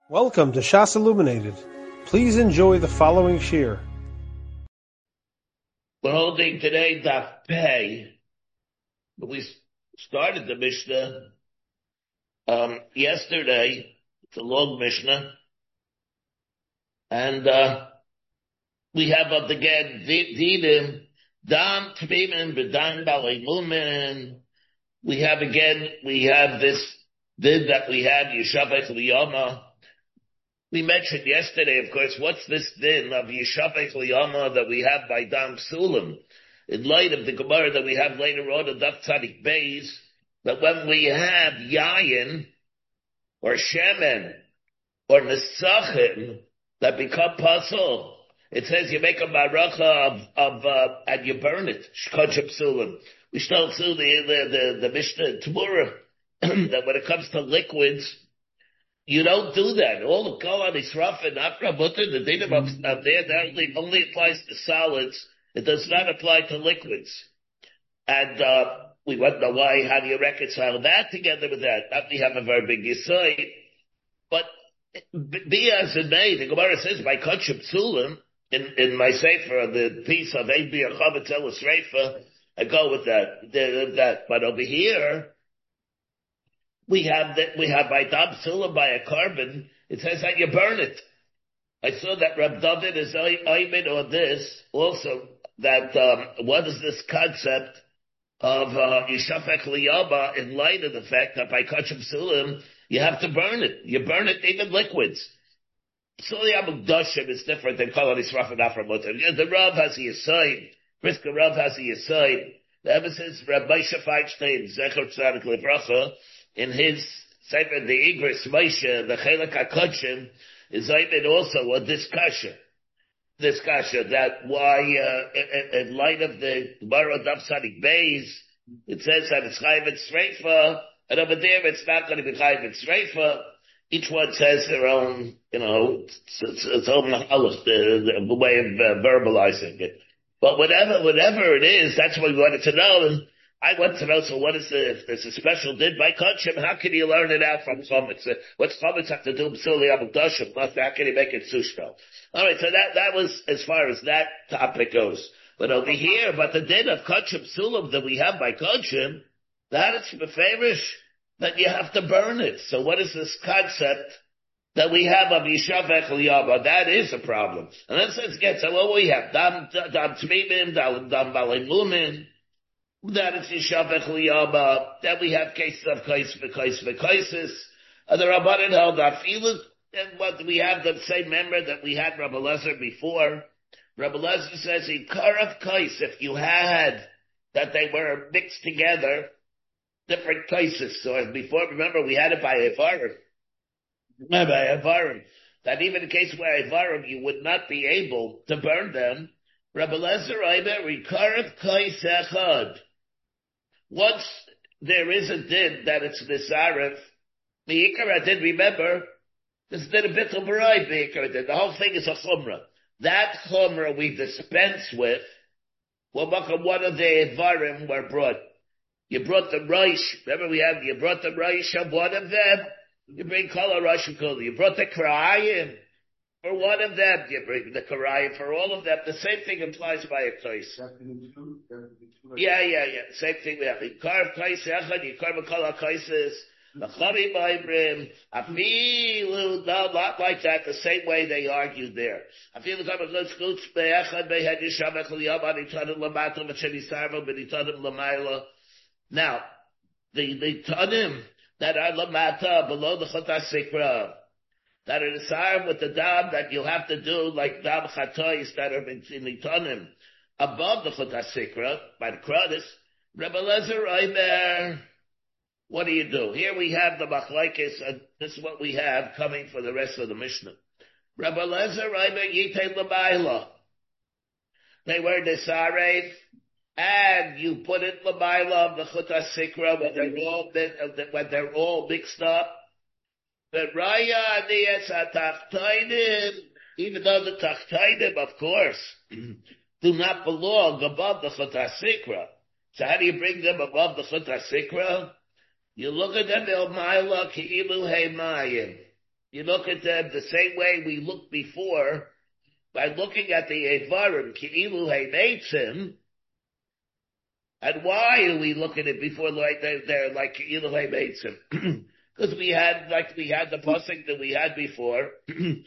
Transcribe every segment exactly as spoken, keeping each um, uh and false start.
Welcome to Shas Illuminated. Please enjoy the following shir. We're holding today Daf Pei. We started the Mishnah um, yesterday. It's a long Mishnah. And uh, we have up again Dinim, Dam Tmimim, B'Dam Balei Mumin. We have again, we have this Din that we have, Yishavech Liyama. We mentioned yesterday, of course, what's this din of Yishavech Liyama that we have by Dam Sulam, in light of the Gemara that we have later on in Daf Tzadik Beis, that when we have Yayin, or Shemen, or Nesachim, that become puzzle, it says you make a maracha of, of uh, and you burn it, Shkochim Sulam. We still see the, the, the, the Mishnah Tmura, that when it comes to liquids, you don't do that. All the Kol HaNisraf and Akra Mutter, the dinim of, of there, that only, only applies to solids. It does not apply to liquids. And, uh, we want to know why, how do you reconcile that together with that? Not we have a very big yisoid. But, be as it may, the Gemara says, by Kachim Tzulim, in, in my Sefer, the piece of Ein Bi Achavetz Elas Reifa, I go with that, the, that. But over here, we have that, we have by Dam Sulam, by a carbon, it says that you burn it. I saw that Reb David is aiming on this also, that, um, what is this concept of, uh, Yishafech Liyama in light of the fact that by Kachim Sulam, you have to burn it. You burn it even liquids. Suli Amugdashim is different than Kol HaNisraf and Afra Mutter. The Rav has a Yisoid. Brisker Rav has a Yisoid. The emphasis, Reb Moshe Feinstein, Zecher Tzadik Livracha, in his Sefer the Igris Moshe, the Chelek HaKodshim, is even also a discussion. Discussion that why, uh, in, in light of the Gemara Daf Tzadik Beis, it says that it's Chayiv and Sreifa, and over there it's not going to be Chayiv and Sreifa. Each one says their own, you know, it's, it's, its own halach, the, the way of uh, verbalizing it. But whatever, whatever it is, that's what we wanted to know. And I want to know, so what is the, if there's a special din by Kodshim, how can you learn it out from Chometz? What's Chometz have to do with B'Suli Amugdashim? How can you make it Sushto? Alright, so that, that was as far as that topic goes. But over here, but the din of Kodshim Sulam that we have by Kodshim, that is beferish, that you have to burn it. So what is this concept that we have of Yishavech Liyama? That is a problem. And then let's get, so what we have, Dam, Dam Tmimim, Dam, Dam Balei Mumin, that is Yishavech Liyama. Then we have cases of Kais V'Kais V'Kaisis. And the Rabbanan held that feeling. And what we have the same member that we had Rabbi Lezer before. Rabbi Lezer says in Karav Kais, if you had that they were mixed together, different Kaisis. So as before, remember we had it by Evarim. By Evarim. That even in case where Evarim you would not be able to burn them. Rabbi Lezer Aimer Rikarav Kais Echad. Once there is a din that it's Nisarif, the Ikar did remember, this did a bit of Barai, the Ikar did. The whole thing is a Chumrah. That Chumrah we dispense with, well, one of the Evarim were brought. You brought the Reish, remember we have, you brought the Reish of one of them, you bring Kol HaRosh Kol. You brought the Krayim for one of them, you bring the Karayim for all of them. The same thing applies by a Kais. Yeah, yeah, yeah. Same thing we have. You carve Kais Echad, you carve a Kol HaKaisis, Machari Maibrim, Afilu, no, not like that, the same way they argued there. Afilu Kama Chutz Chutz Be'echad Be'hed Yishavech Liyama, Nitanim Lamato, Macheni Sarvo, Benitanim Lamayla. Now, the, the Tanim that are Lamata, below the Chut HaSikra, that are the Sarv with the Dam that you have to do like Dam Chatois that are in the Tanim, above the Chut HaSikra, by the Kradis, Rebbe Lezer Aimer, what do you do? Here we have the Machlaikis, and this is what we have coming for the rest of the Mishnah. Rebbe Lezer Aimer Yitei L'mayla. They were Nisarev, and you put it L'mayla of the Chut HaSikra when they're all, when they're all mixed up. But Raya Aniyas HaTachtainim, even though the Tachtainim, of course, do not belong above the Chut HaSikra. So how do you bring them above the Chut HaSikra? You look at them, El Maila Ki'ilu Heimayim. You look at them the same way we looked before, by looking at the Evarim, Ki'ilu Heimetzim, and why are we looking at it before like they're, they're like Ki'ilu Heimetzim? Because we had, like we had the passing that we had before, you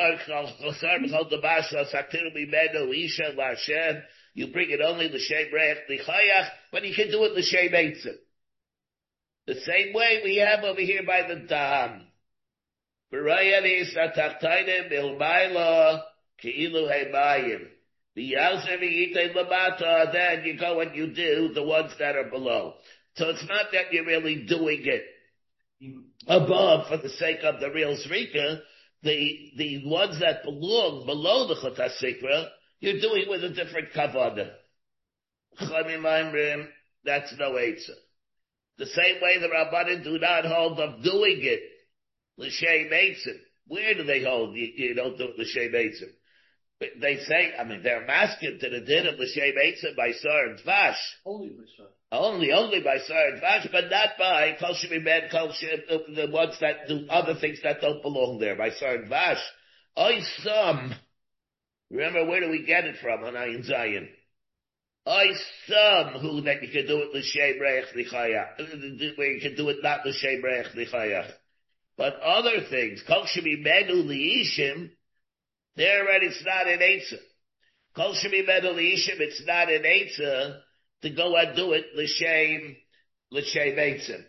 bring it only l'shem reich l'chayach, but you can do it l'shem eitzim. The same way we have over here by the dam. Then you go and you do the ones that are below. So it's not that you're really doing it above for the sake of the real zrika. The, the ones that belong below the Chut HaSikra, you're doing with a different kavanah. That's no eitzah. The same way the Rabbanim do not hold of doing it l'shem eitzim. Where do they hold you, you don't do it l'shem eitzim? They say, I mean, they're masking to the din of l'shem eitzim by Sar and Dvash. Only by Sar. Only, only by Sar and Dvash, but not by Kol Shemi Ben, Kol Shemi, the ones that do other things that don't belong there, by Sar and Dvash. I some, remember, where do we get it from on Ayin Zayin? I some who that you can do it l'shem reich l'chayach, where you can do it not l'shem reich l'chayach. But other things, Kol Shemi Menu Liishim, there already it's not an Eitzah. Kol Shemi Menu Liishim, it's not an Eitzah to go and do it l'shem, l'shem Eitzah.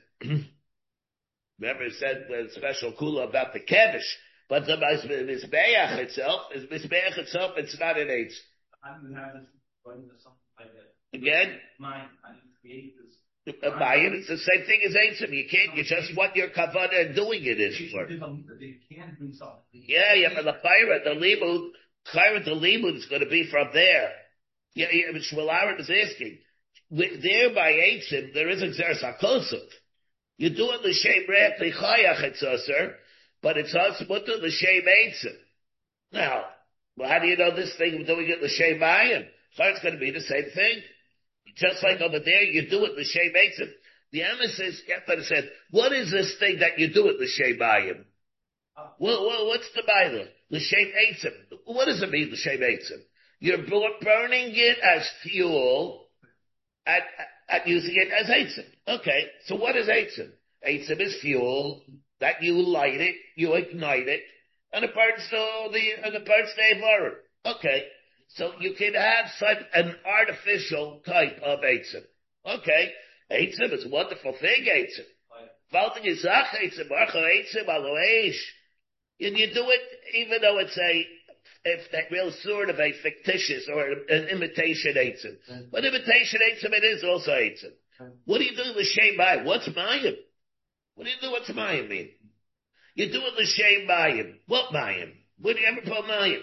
Remember it said a special kula about the Kevish, but the Mizbeach itself, is Mizbeach itself, it's not an Eitzah. I didn't have this, something like that. Again? Mine, I didn't create this. Mayim, it's the same thing as Eitzim. You can't, you just what your kavanah and doing it is for. They can do something. Yeah, yeah, but the chayra, the limud, chayra, the limud is going to be from there. Yeah, yeah, but Shmuel Aaron is asking. There by Eitzim, there is a Xeris HaKosov. You do it l'shem reich l'chayach, it's usher, but it's us mutter l'shem Eitzim. Now, well, how do you know this thing of doing it l'shem Mayim? So it's going to be the same thing. Just like over there, you do it l'shem eitzim. The emissaries Kepler said, "What is this thing that you do it l'shem bayim? Well, well, what's the Bible? L'shem eitzim. What does it mean l'shem eitzim? You're burning it as fuel, and, and using it as eitzim. Okay, so what is eitzim? Eitzim is fuel that you light it, you ignite it, and it burns the the and it burns the evarim. Okay. So you can have such an artificial type of eitzim. Okay, eitzim is a wonderful thing, eitzim. Valting is ach eitzim, archa eitzim, aloeish. And you do it even though it's a, if that real sort of a fictitious or an imitation eitzim. Mm. But imitation eitzim it is also eitzim. Mm. What do you do with l'shem mayim? What's mayim? What do you do? What's mayim mean? You do it l'shem mayim. What mayim? What do you ever put mayim?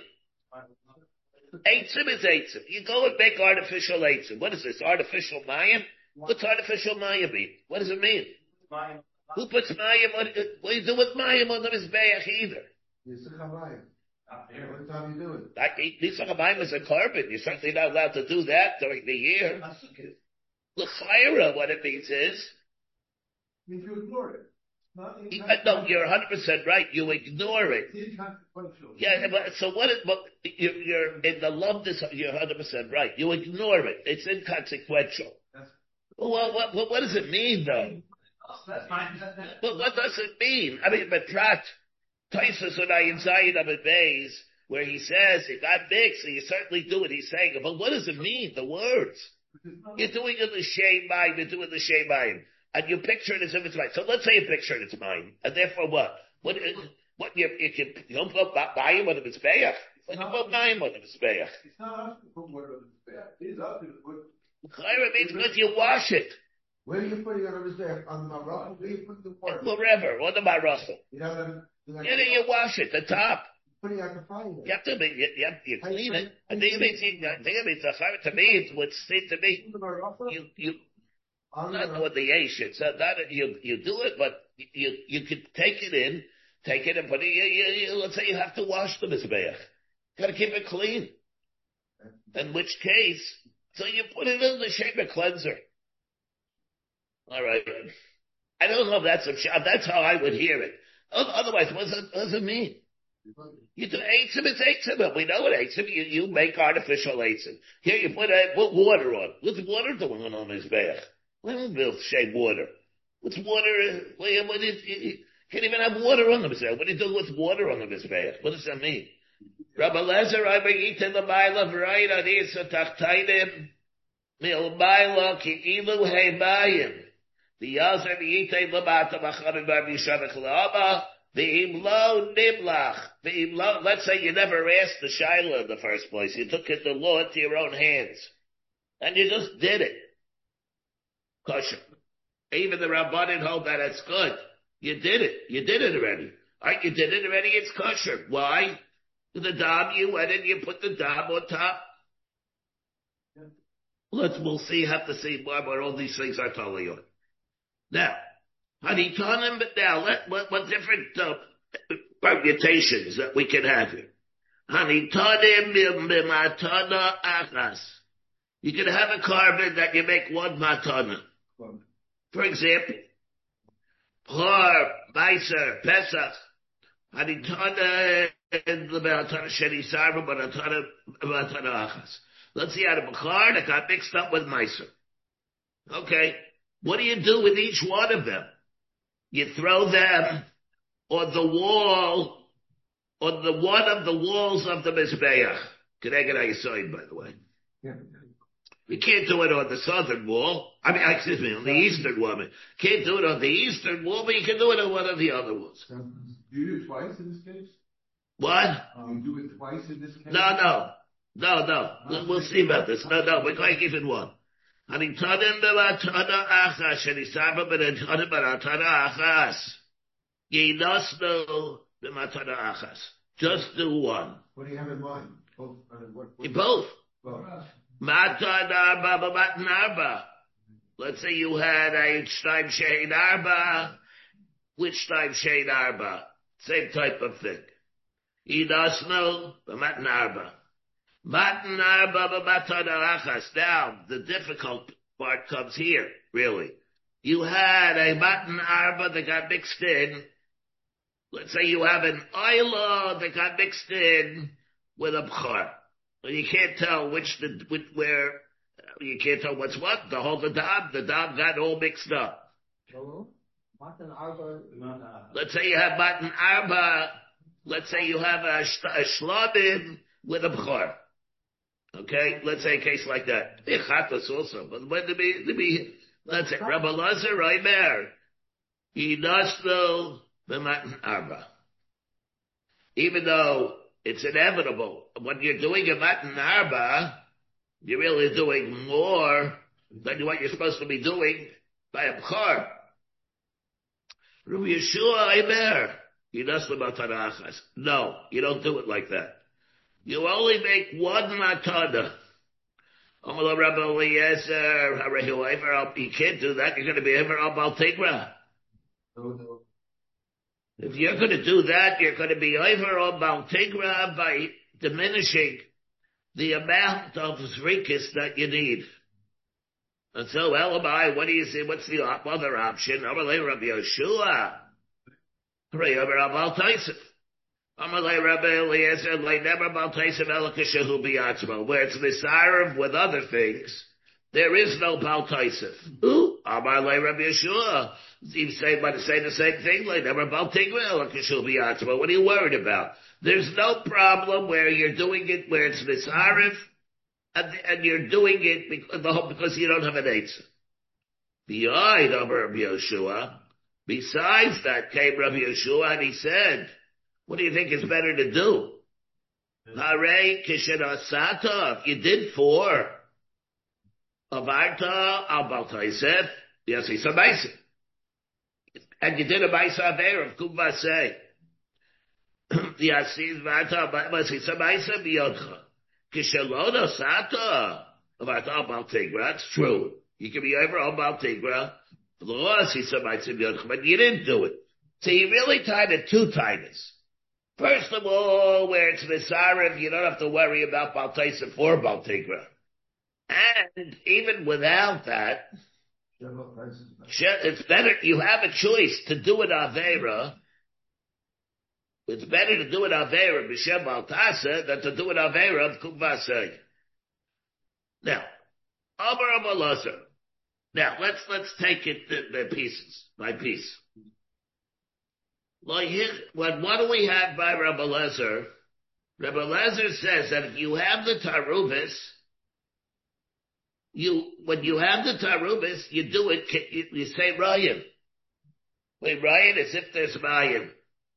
Eitzim is eitzim. You go and make artificial eitzim. What is this? Artificial mayim? What's artificial mayim mean? What does it mean? Mayim. Who puts mayim on, what do you do with mayim on the Mizbeach either? Yisach HaMayim. What time you do it? Like, Yisach HaMayim is a carbon. You're certainly not allowed to do that during the year. L'chayra, what it means is, I mean, you ignore it. no, you're one hundred percent right. You ignore it. Yeah, but so what is, but you're, you're in the lumpness, you're one hundred percent right. You ignore it. It's inconsequential. Well, what, what, what does it mean, though? Well, what does it mean? I mean, Betrat, Taisus and Ayin Zayin Abed Beis, where he says, if I'm big, so you certainly do what he's saying. But what does it mean, the words? You're doing it the shame mind, you're doing the shame mind. And you picture it as if it's mine. So let's say you picture it as mine. And therefore what? What, what you, you can, you don't put Mayim on the Mizbeach. What you put Mayim on the Mizbeach? It's not up to put water on the Mizbeach. It's up to put. Chayra means because you wash it. Where are you putting it on the Mizbeach? On the Marachal? Where are you putting the water? Wherever, on the Marachal. You know that. Yeah, then you wash it, the top. Putting out the fire. You have to be, you, you, have, you clean it. I think it means, I think it means, to me, it would seem to me, you, you, not with the yesh, it's not, not, you, you do it, but you, you can take it in, take it and put it, you, you, you, let's say you have to wash the Mizbeach. Gotta keep it clean. In which case, so you put it in the shaper cleanser. Alright. I don't know if that's a, that's how I would hear it. Otherwise, what does it, what does it mean? You do eitzim, it's eitzim, but we know what eitzim, you, you make artificial eitzim. Here you put, a, put water on. What's water doing on his bath? What do you shave water? What's water, what, what is, you can't even have water on the Mizbeach. What do you do with water on the Mizbeach? What does that mean? Rabbi Lezer, I begin to the Baila, right on Isa Tachtainim, Milbaila, Ki Ilu Heibayim, the Yazer, the Yite Labata, Macharim, Bar Yishanach Lama, the Imlo Niblach, the Imlo, let's say you never asked the Shaila in the first place. You took it, the law into your own hands. And you just did it. Kosher. Even the Rabbanim hold that it's good. You did it. You did it already. Alright, you did it already, it's kosher. Why? The dam, you went and you put the dam on top. Yeah. Let's, we'll see, have to see why, what all these things are totally on. Now, Hanitanim, but now, let, what, what different uh, permutations that we can have here. Hanitanim b'matana achas. You can have a carbon that you make one matana. For example, Par, Meiser, Pesach, Hanitana, let's see, out of Bechar that got mixed up with Meiser. Okay. What do you do with each one of them? You throw them on the wall, on the one of the walls of the Mizbeach. Keneged HaYesod, by the way. Yeah. You can't do it on the southern wall. I mean, excuse me, on the eastern wall. Can't do it on the eastern wall, but you can do it on one of the other walls. Do you do it twice in this case? What? Um, you do it twice in this case? No, no. No, no. We'll, we'll see about this. No, no. We're going to give it one. Just do one. What do you have in mind? Both. Uh, what, what, Both. Both. Matan arba, matan arba. Let's say you had a Shtaim Shein Arba. Which Shtaim Shein Arba? Same type of thing. Idasno, matan arba. Matan arba, matan arachas. Now, the difficult part comes here, really. You had a matan arba that got mixed in. Let's say you have an Isla that got mixed in with a Bchar. You can't tell which the, which, where, you can't tell what's what. The whole, the dam, the dam got all mixed up. Let's say you have matan arba, let's say you have a, a shlabim with a bchor. Okay? Let's say a case like that. Chatas also, but when to be, to be, let's say, Rabbi Lazar, Reimer, Yinasno, b'matan arba. Even though it's inevitable. When you're doing a matan arba, you're really doing more than what you're supposed to be doing by a bchor. Rabbi Yeshua Aimer, Yinasno matan achas. No, you don't do it like that. You only make one matana. Amala Rabbi Eliezer, you can't do that. You're going to be ever al Baal Tigra. No, no. If you're going to do that, you're going to be over on Baal Tigra by diminishing the amount of zrikas that you need. And so, Elamai, what do you say? What's the other option? Amalei Rabbi Yeshua. Pray over Baal Taisif. Amalei Rabbi Eliezer, lay never Baal Taisif Elakashahu Biatzmo. Where it's Nisarav with other things, there is no Baal Taisif. Ooh, Amalei Rabbi Yeshua. You say, but say the same thing, like never Baal Tigra Elakashahu Biatzmo. What are you worried about? There's no problem where you're doing it where it's Nisarav, and, and you're doing it because, because you don't have an Eitzah. Beyond Rabbi Yeshua, besides that came Rabbi Yeshua and he said, what do you think is better to do? Hare Kishenasata, if you did four, Avarta al Baal Taisef, yes, he's a Maisa. And you did a Maisa there of Kumbasei. Yasis Varta, but he's a Maisa Biyodcha. Kishelona Sata, Avarta al Baal Tigra, that's true. You can be over al Baal Tigra, Loas, he's a Maisa Biyodcha, but you didn't do it. So you really tied it two tightness. First of all, where it's Nisarav, you don't have to worry about Baal Taisif or Baal Tigra. And even without that, it's better, you have a choice to do an Avera It's better to do it Avera B'Shem Al Tasa than to do it Avera of Kuvasei. Now, Amar Rabbi Elazar. Now, let's, let's take it the, the pieces, by piece. What, what do we have by Rabbi Elazar? Rabbi Elazar says that if you have the Tarubis, you, when you have the Tarubis, you do it, you, you say Ryan. Wait, Ryan as if there's Mayim.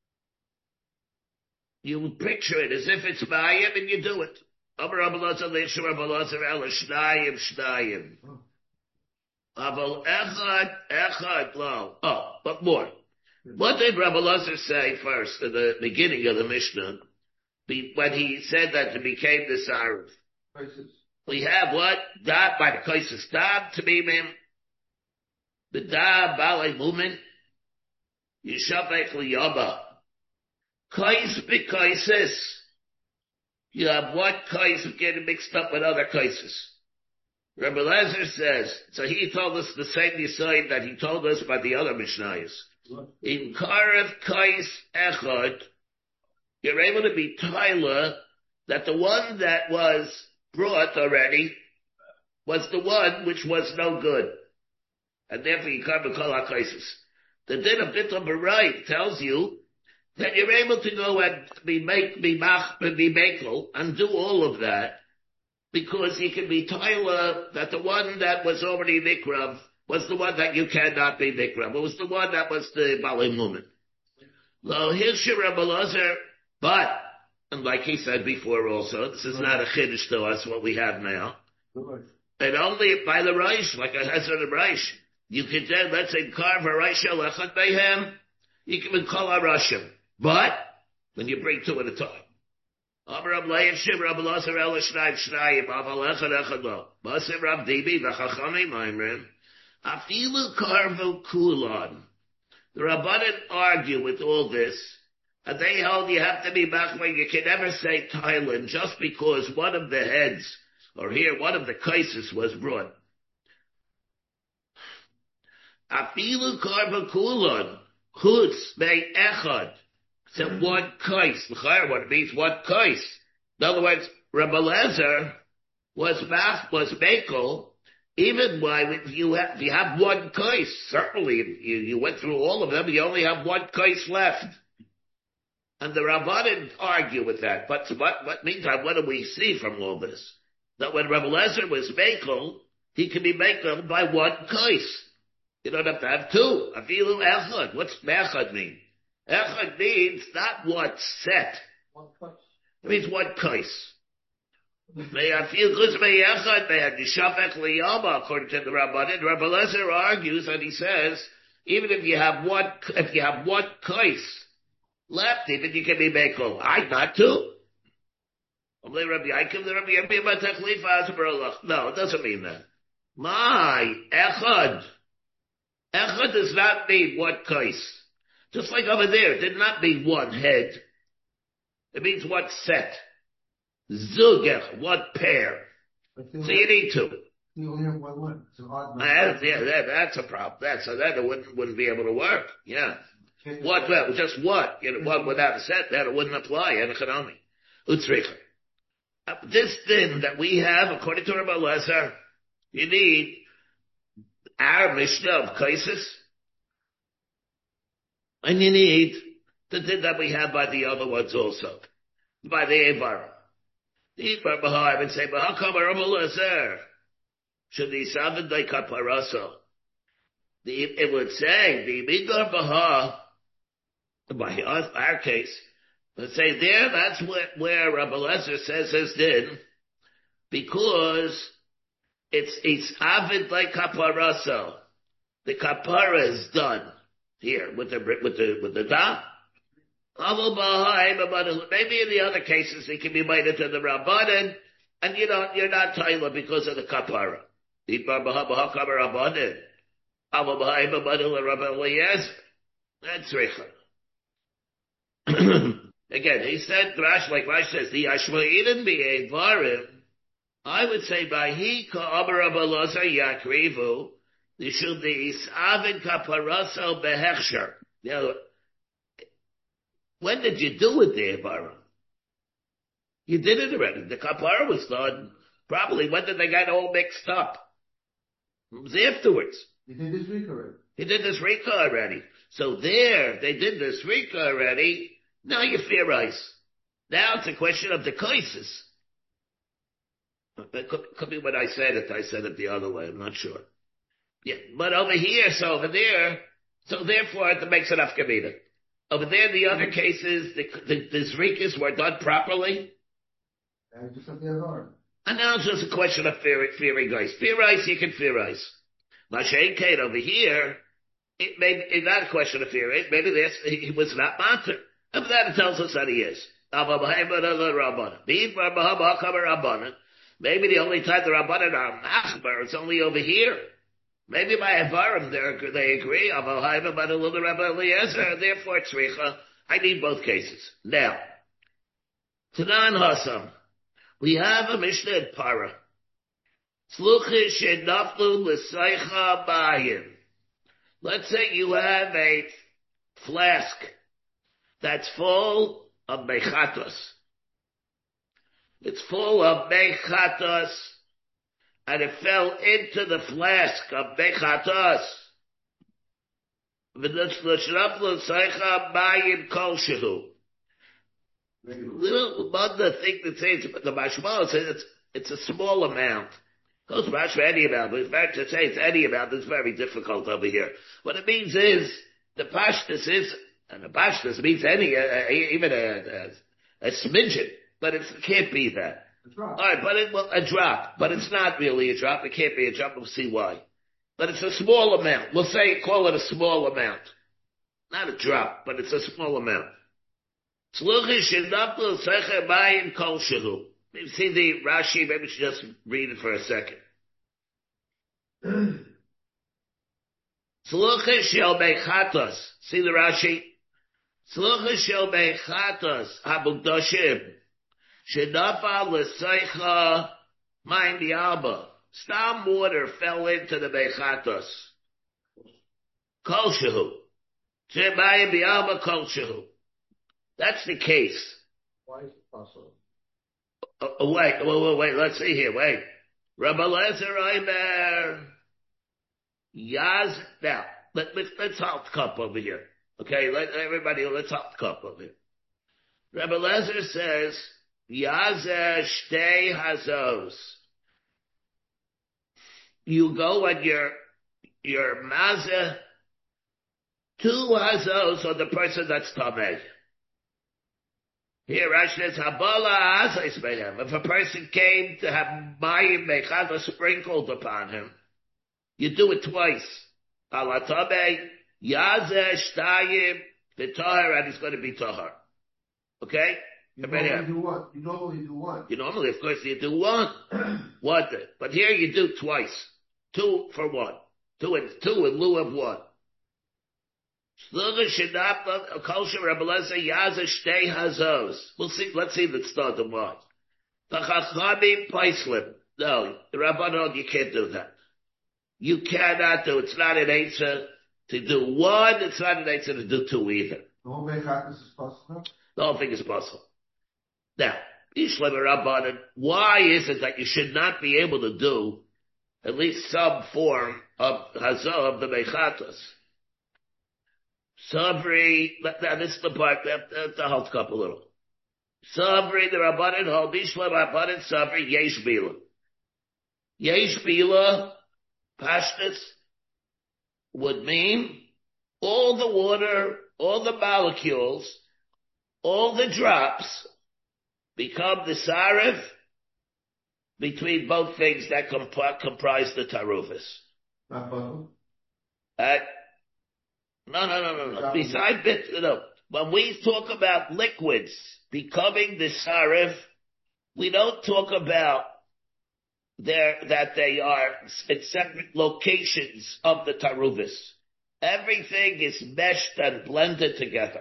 You picture it as if it's Mayim and you do it. Amar Rabbi Elazar, Leisha Rabbi Elazar, Ela Shnayim, Shnayim. Aval Echad, Echad, Lo. Oh, but more. What did Rabbi Elazar say first in the beginning of the Mishnah? When he said that it became the Saruf. We have what? Da, by the Kaisis, Da, Tamimim, the Da, Balei Mumin, Yishavek Liyaba. Kais B'Kaisis. You have what Kais getting mixed up with other Kaisis. Rabbi Elazar says, so he told us the same Yisoid that he told us by the other Mishnayos. In Karev Kais Echad, you're able to be Tyler that the one that was brought already was the one which was no good. And therefore you can't call our cases. The din of Bittul Barai tells you that you're able to go and be make, be mach, be makel and do all of that because you can be Tyler that the one that was already Nikrav was the one that you cannot be Nikrav. It was the one that was the Balei Mumin. Well, here's your Rabbi Elazar. But, and like he said before also, this is not a chiddush to us, what we have now. And only by the Reish, like a Hezron of Reish. You can then, let's say, carve a Reish Echad Behem, you can call a Rashim. But, when you bring two at a time. Amar Rab Leib Shim Rab Elazar El Shnayim Shnayim, Aval Echad Echad Lo. Basim Rab Dibi, V'chachamim Maimrim, Afilu Karvu Kulon. The Rabbanan argue with all this, and they hold you have to be back when you can never say Thailand just because one of the heads, or here, one of the cases was brought. Afilu karva kulon, chutz mei echad. It's one case. What it means, one case. In other words, Rabbi Elazar was mach, was mekel, even why if you have, if you have one case, certainly if you, you went through all of them, you only have one case left. And the Rabbanan argue with that. But what, what meantime, what do we see from all this? That when Rabbi Elazar was mekel, he can be mekel by one case. You don't have to have two. Afilu echad. What's echad mean? Echad means not one set. It means one case. May I feel good may echad may nishafek liyama according to the Rabbanan. Rabbi Elazar argues and he says, even if you have one, if you have one case left, even you can be mekel. I not two. No, it doesn't mean that. My echad. Echad does not mean one case. Just like over there, it did not mean one head. It means one set. Zugech, one pair. So you need two. You only have one limb. It's an odd number. Uh, yeah, that, that's a problem. That's so that it wouldn't wouldn't be able to work. Yeah. What? Well, just what? You know, one without a set, that it wouldn't apply. And economy. Utzricha. This thing that we have, according to Rabbi Elazar, you need our Mishnah of cases, and you need the thing that we have by the other ones also, by the Eivar. The Eivar Bahar would say, "Bahakam Rabbi Elazar should be sounded like Kaparaso." The it would say the Midbar Bahar, by our case. Let's say there, that's where, where Rabbi Elazar says his din, because it's, it's avid like kaparaso. The kapara is done here with the, with the, with the da. Maybe in the other cases it can be made into the Rabbanan, and you don't, you're not Tyler because of the kapara. That's Recha. Again, he said, Rash, like Rash says, the Ashma'idin be Varim. I would say, by he ka'amar Rabbi Elazar yakrivu, the should the isavin kaparaso behechsher. Now, When did you do it there, Baruch? You did it already. The kapara was done probably. When did they get all mixed up? It was afterwards. He did this week already. He did this rika already. So there, they did this rika already. Now you fear ice. Now it's a question of the crisis. It could, could be when I said it. I said it the other way. I'm not sure. Yeah, but over here, so over there, so therefore it makes it afkamina. Over there, the other cases, the the, the zrikas were done properly. And just like the other. And now it's just a question of fear, fearing ice. Fear ice, you can fear ice. Mashain Kate over here, it may it's not a question of fear. It maybe this he was not matter. And that it tells us that he is. Maybe the only time the Rabbanan are machbar, it's only over here. Maybe by Avarim they agree. Therefore, tzricha. I need both cases. Now, Tanan Hasam, we have a Mishnah at Para. Tzluchish shenaflu l'saycha b'ayim. Let's say you have a flask that's full of mechatos. It's full of mechatos, and it fell into the flask of mechatos. Little mother thing that says the mashmal says it's it's a small amount. Goes much for any amount, but in fact to say it's any amount is very difficult over here. What it means is the pashtus is, and the pashtus means any, uh, even a, a, a smidgen, but it's, it can't be that. A drop. All right, but it, well, a drop, but it's not really a drop. It can't be a drop. We'll see why. But it's a small amount. We'll say call it a small amount, not a drop, but it's a small amount. Maybe see the Rashi, maybe we should just read it for a second. Tzlucha shel bechatos. See the Rashi? Tzlucha shel bechatos habukdoshim. Shedafal l'seicha mayim bi'alba. Stam water fell into the bechatos. Kol shehu. Shemayim bi'alba kol shehu. That's the case. Why is it possible? Oh, oh, wait, wait, wait, wait, let's see here, wait. Rabbi Lezer Omer, Yaz, now, let, let's, let's halt the cup over here. Okay, let everybody, let's halt the cup over here. Rabbi Lezer says, Yazer Shtei Hazos. You go and your, your mazah, two Hazos on the person that's Tameh. Here, Rashi says, Habala Azais Behem. If a person came to have Mayim Mechava sprinkled upon him, you do it twice. Alatabe, Yazeh, Shtayim, V'Tahar, and he's going to be Tahar. Okay? You normally do one. You normally do one. You normally, of course, you do one. One. But here you do twice. Two for one. Two in, two in lieu of one. We'll see, let's see the start of what. The Chachamim Paislim. No, the Rabbanon, you can't do that. You cannot do, it's not an answer to do one, it's not an answer to do two either. The whole Mechatus is possible? The whole thing is possible. Now, Ishlam Rabbanon, why is it that you should not be able to do at least some form of Hazah of the Mechatos? Sabri, now this is the part that to hold up a little. Sabri, the Rabbanan hold, Bishla Rabbanan Sabri, Yesh Bila. Yesh Bila, Pashtus, would mean all the water, all the molecules, all the drops become the Sarif between both things that comp- comprise the Tarufis. Not possible. Uh, No, no, no, no, no. Besides bits, no. When we talk about liquids becoming the sarif, we don't talk about their, that they are in separate locations of the taruvis. Everything is meshed and blended together.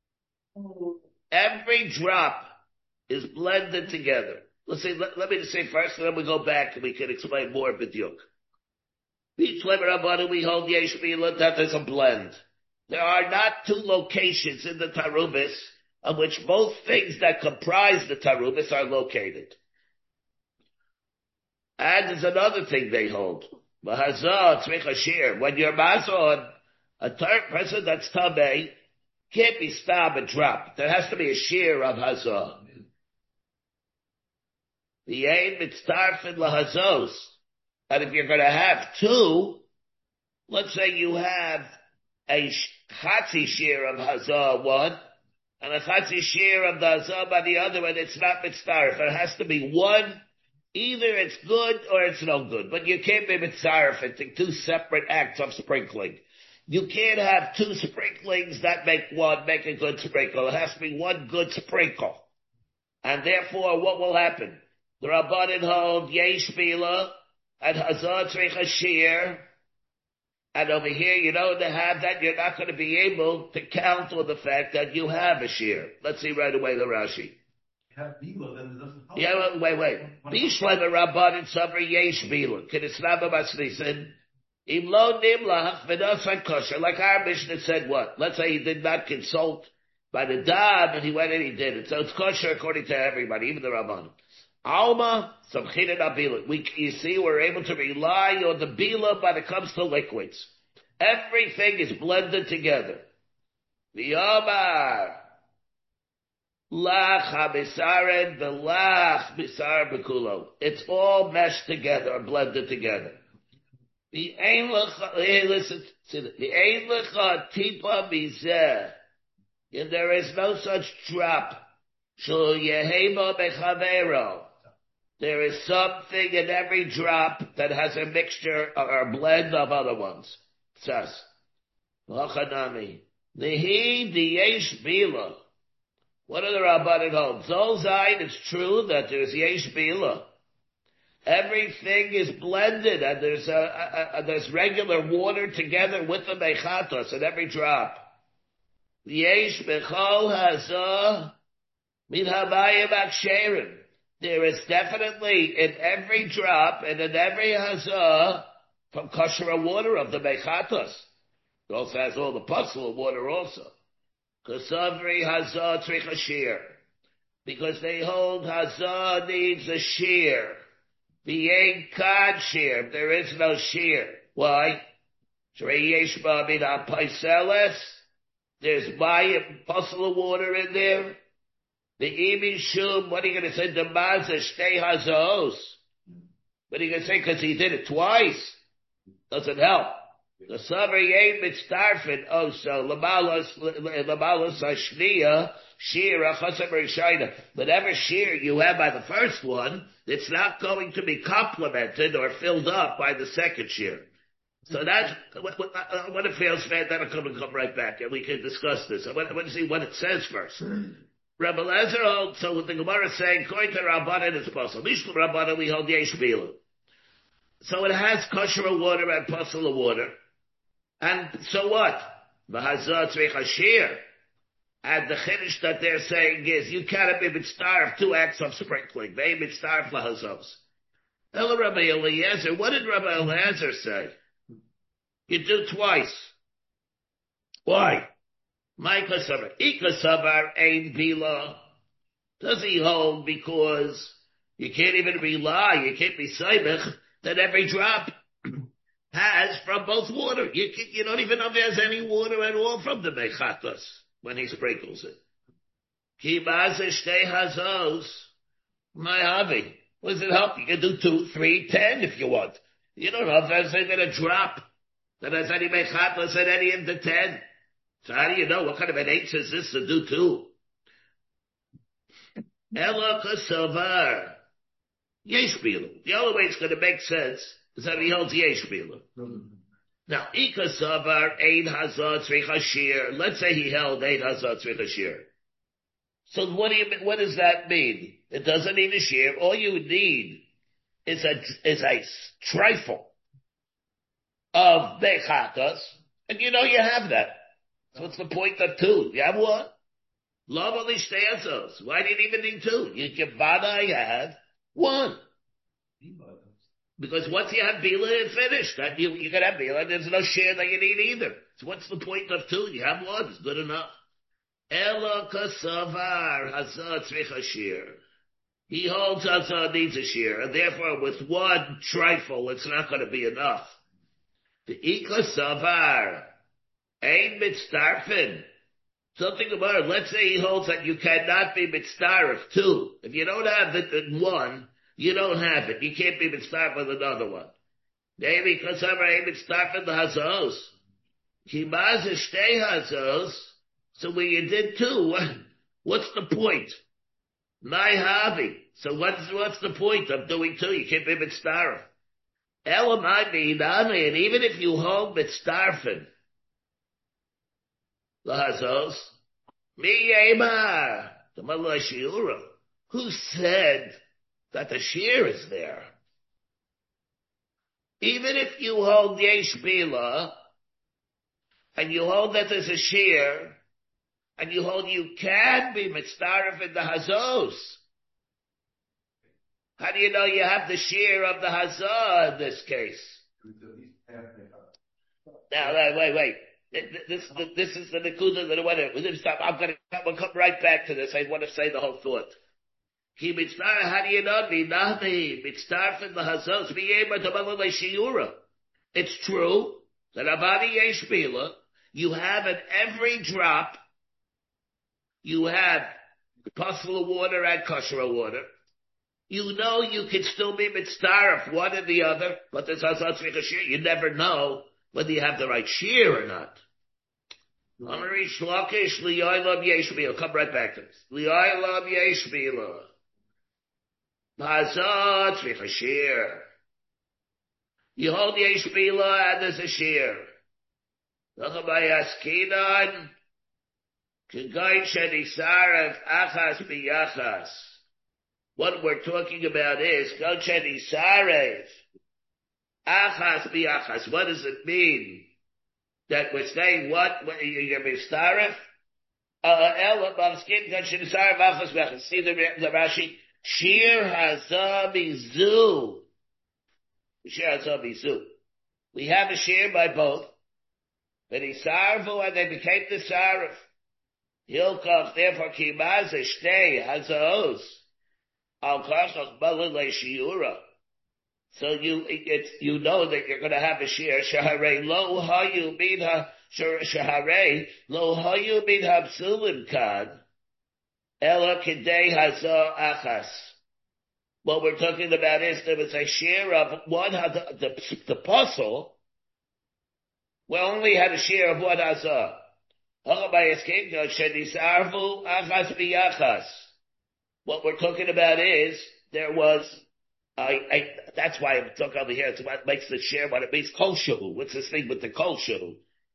Every drop is blended together. Let's see, let, let me just say first, and then we go back and we can explain more b'diuk. Each level we hold yesh bila that there's a blend. There are not two locations in the Tarubis on which both things that comprise the Tarubis are located. And there's another thing they hold. When you're mazel on a third person that's tamei, can't be stab and drop. There has to be a shear of hazah. The aim mitztarfin lahazos. And if you're going to have two, let's say you have a chatzi shear of hazah one, and a chatzi shear of the hazah by the other, and it's not mitztarf. It has to be one. Either it's good or it's no good. But you can't be mitztarf into two separate acts of sprinkling. You can't have two sprinklings that make one, make a good sprinkle. It has to be one good sprinkle. And therefore, what will happen? The Rabbanan hold yesh bila and hazah tzricha shear. And over here, you don't have that. You're not going to be able to count on the fact that you have a shear. Let's see right away the Rashi. Have bila, then it doesn't help. Yeah, wait, wait. Bishlev Rabbanan Sabra yesh bila. K'nisnaba basnisin. Im lo nimlach v'nasan kosher. Like our Mishnah said what? Let's say he did not consult by the dad, and he went and he did it. So it's kosher according to everybody, even the Rabbanan. Alma, samchina bila. We, you see, we're able to rely on the bila when it comes to liquids. Everything is blended together. V'yomar, lach ha-bisaren, v'lach bisar b'kulo. It's all meshed together, blended together. The ein lecha, hey, listen, the ein lecha tipa mizeh, and there is no such drop. Shul yehema bechavero. There is something in every drop that has a mixture or a blend of other ones. It says, Lachanami. Nehi diyesh bila. What are the Rabbanan hold? Zolzayin, it's true that there's yesh bila. Everything is blended, and there's a, a, a, there's regular water together with the mechatos in every drop. Yesh bechol hazah min habayim aksherim. There is definitely in every drop and in every hazah from kosher water of the mechatos. It also has all the puzzle water also. Kasavri hazah tzricha shear. Because they hold hazah needs a shear. The ain't cod shear. There is no shear. Why? There's mayim, puzzle of water in there. The Imi Shum, what are you going to say? The Mazah Shtei Hazos. What are you going to say? Because he did it twice. Doesn't help. The Savar Yein Mitzdarfin, oh, so, Lamalos Ashniya, Shira Chasam Rishayna. Whatever shear you have by the first one, it's not going to be complemented or filled up by the second shear. So that's, when it fails, then I'll come and come right back, and we can discuss this. I want, I want to see what it says first. Rabbi Lezer holds, so what the Gemara is saying, according to Rabbanan, it's possible. Mishul Rabbanan, we hold yesh bila. So it has kosher water and puzzle water. And so what? V'hazah tzricha shear. And the chiddush that they're saying is, you cannot be mitzdarf two acts of sprinkling. They mitzdarf lahazos. Ela Rabbi Eliezer, what did Rabbi Eliezer say? You do twice. Why? My kasavar. Ikasavar ain bila. Does he hold because you can't even rely, you can't be saibich, that every drop has from both water. You, can, you don't even know if there's any water at all from the mechatos when he sprinkles it. Ki maze shtei hazos. My hobby. What does it help? You can do two, three, ten if you want. You don't know if there's even a drop that has any mechatos at any of the ten. So how do you know what kind of an eight is this to do two? Ela kasavar. Yesh bila. The only way it's going to make sense is that he holds yesh bila. Now, ikasavar ein hazah tzricha shear. Let's say he held ein hazah tzricha shear. So what do you, what does that mean? It doesn't need a shear. All you need is a, is a trifle of mechatos, and you know you have that. So what's the point of two? You have one. Love only shtei. Why do you even need two? You can bada, you have one. Because once you have bila, it's finished. That you, you can have bila, there's no share that you need either. So what's the point of two? You have one, it's good enough. Elo kasavar hazah tzricha shir. He holds hazah needs a shir, and therefore with one trifle it's not going to be enough. The ikasavar ein mitzdarfin. Something about it. Let's say he holds that you cannot be mitzdarif two. If you don't have it in one, you don't have it. You can't be mitzdarif with another one. Maybe kasavar ein mitzdarfin the hazos. Kimaz shtei hazos. So when you did two, what's the point? My hobby. So what's what's the point of doing two? You can't be mitzdarif. Elamai b'inami, and even if you hold mitzdarfin, lahazos, mi yemar, the malay shiura, who said that the shear is there? Even if you hold yesh bila, and you hold that there's a shear, and you hold you can be mitzdarif in the hazos. How do you know you have the shear of the hazah in this case? Now, wait, wait, wait. This, this is the nekuda that I want to, we're going to stop. I'm going to, we'll come right back to this. I want to say the whole thought. Ki mitzdarif, how do you know? Minami, mitzdarif in the hazos, miyema tamalale shiura. It's true that abadi yesh bila, you have in every drop, you have possible water and kosher water. You know you can still be mitzdarif one or the other, but there's hazat tzricha shear. You never know whether you have the right shear or not. Amari shlakish li'aylam yesh bila. Come right back to this. Li'aylam yesh bila. Hazat tzricha shear. You hold yesh bila and there's a shear. Lachamay askinan. What we're talking about is what does it mean? That we're saying what? You're mistaref? See the, the Rashi? Shir hazah mizu. Shir hazah mizu. We have a shir by both. But he sarvu and they became the sarif. Hilkach, therefore, kimaz shtei hazos al kachach balilei shiura. So you, it's, you know that you're going to have a shear. Shaharei lo hayu minha shaharei lo hayu minha psulim kan ela kidei hazo achas. What we're talking about is there was a shear of one the the, the puzzle. We only had a shear of one hazah. What we're talking about is, there was, I, I, that's why I'm talking over here, it's what makes the share what it means, kol shehu. What's this thing with the kol shehu?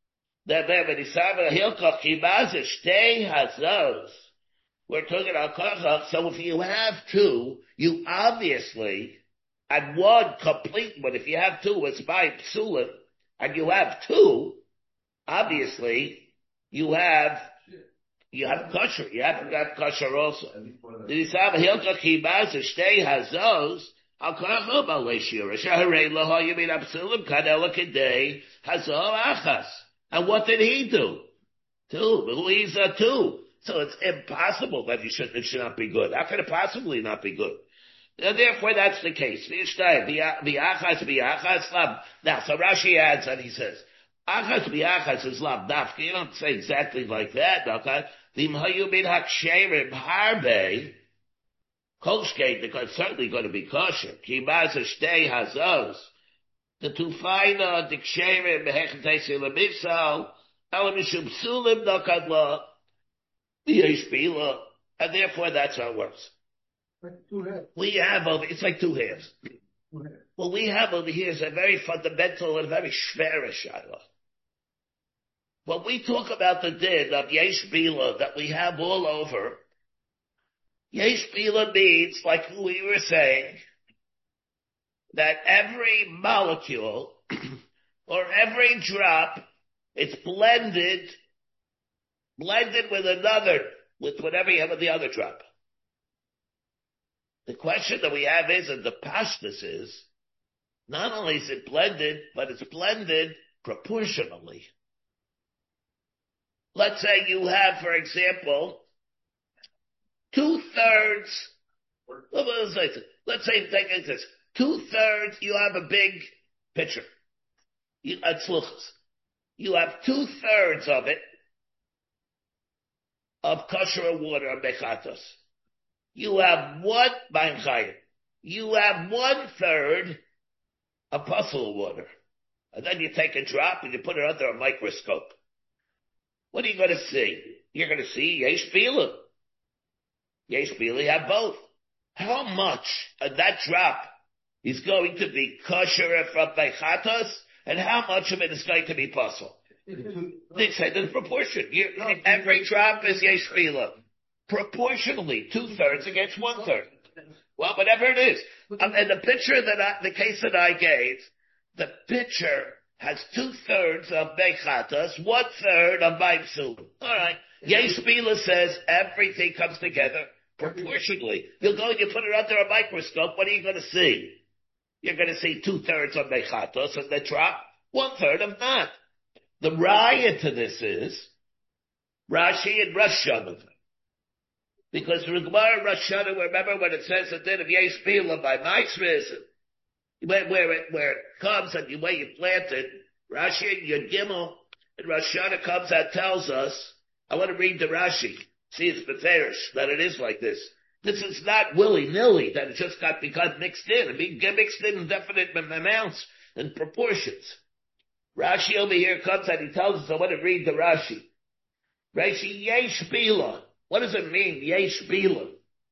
We're talking about kochach, so if you have two, you obviously, and one complete one, if you have two, it's by psulim, and you have two, obviously, you have, you have kosher, you have to have kosher also. The Yisab Hilka Kibaz Shtei Hazos Al Karachu Balei Shira Shaharei Laha Yamin Absulim Kadela Kedei Hazol Achas. And what did he do? Two. Louisa two. So it's impossible that he should, it should not be good. How could it possibly not be good? And therefore that's the case. The Achas the Achas Lab. Now so Rashi adds and he says Achas biachas is lav dafka. You don't say exactly like that, okay? V'imhayu min haksherim harbe kolshkeit. Because it's certainly going to be kosher. Ki maza shtei hazos. The tufayna diksherim behechatesi lemifsal ala mishum psulim nakadla v'yesh bila. And therefore that's how it works. Like two halves. We have over, it's like two halves. Two halves. What we have over here is a very fundamental and very shverish shayla. When we talk about the din of yesh bila that we have all over, yesh bila means, like we were saying, that every molecule or every drop, it's blended, blended with another, with whatever you have with the other drop. The question that we have is, and the pashtus is, not only is it blended, but it's blended proportionally. let's say you have, for example, two-thirds, let's say, take this, two-thirds, you have a big pitcher. You, you have two-thirds of it of kosher water of bechatos. You have one, you have one-third of puzzle water. And then you take a drop and you put it under a microscope. What are you going to see? You're going to see yesh bila. Yesh bila, you have both. How much of that drop is going to be kosher from bechatos, and how much of it is going to be puzzle? They say the proportion. You, every drop is yesh bila. Proportionally, two-thirds against one-third. Well, whatever it is. Um, and the picture that I, the case that I gave, the pitcher has two-thirds of bechatos, one-third of maimsul. All right. Yesh bila says everything comes together proportionally. You'll go and you put it under a microscope, what are you going to see? You're going to see two-thirds of bechatos and the drop, one-third of not. The raya to this is Rashi and Rosh Hashanah. Because the Gemara Rosh Hashanah, remember when it says the din of yesh bila by Maisris, where, where, it, where it comes and the way you plant it, Rashi and Yud Gimel, and Rosh Hashanah comes and tells us, I want to read the Rashi, see it's Beferish, that it is like this. This is not willy-nilly, that it just got become mixed in. I mean, get mixed in in definite amounts and proportions. Rashi over here comes and he tells us, I want to read the Rashi. Rashi, yesh bila. What does it mean, yesh bila?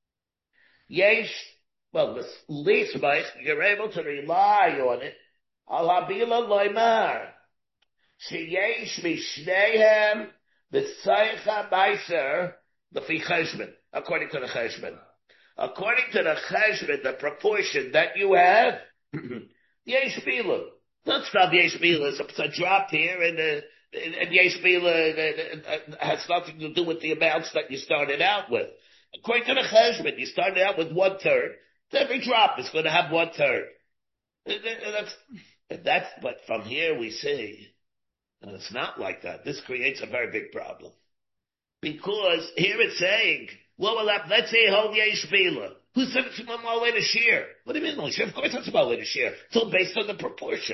Yesh, well, the least bike, you're able to rely on it. Al habila loymar. Sheyesh mishnehem v'saycha meiser l'fi cheshbon, according to the cheshbon. According to the cheshbon, the proportion that you have, yesh bila. Don't stop yesh bila. It's a drop here and uh, and yesh bila has nothing to do with the amounts that you started out with. According to the cheshbon, you started out with one third. Every drop is going to have one third. That's, that's, but from here we see, and it's not like that. This creates a very big problem. Because here it's saying, what will happen? Let's say hold yesh bila. Who said it's about way to share? What do you mean, Moshe? Of course it's about way to share. It's all based on the proportion.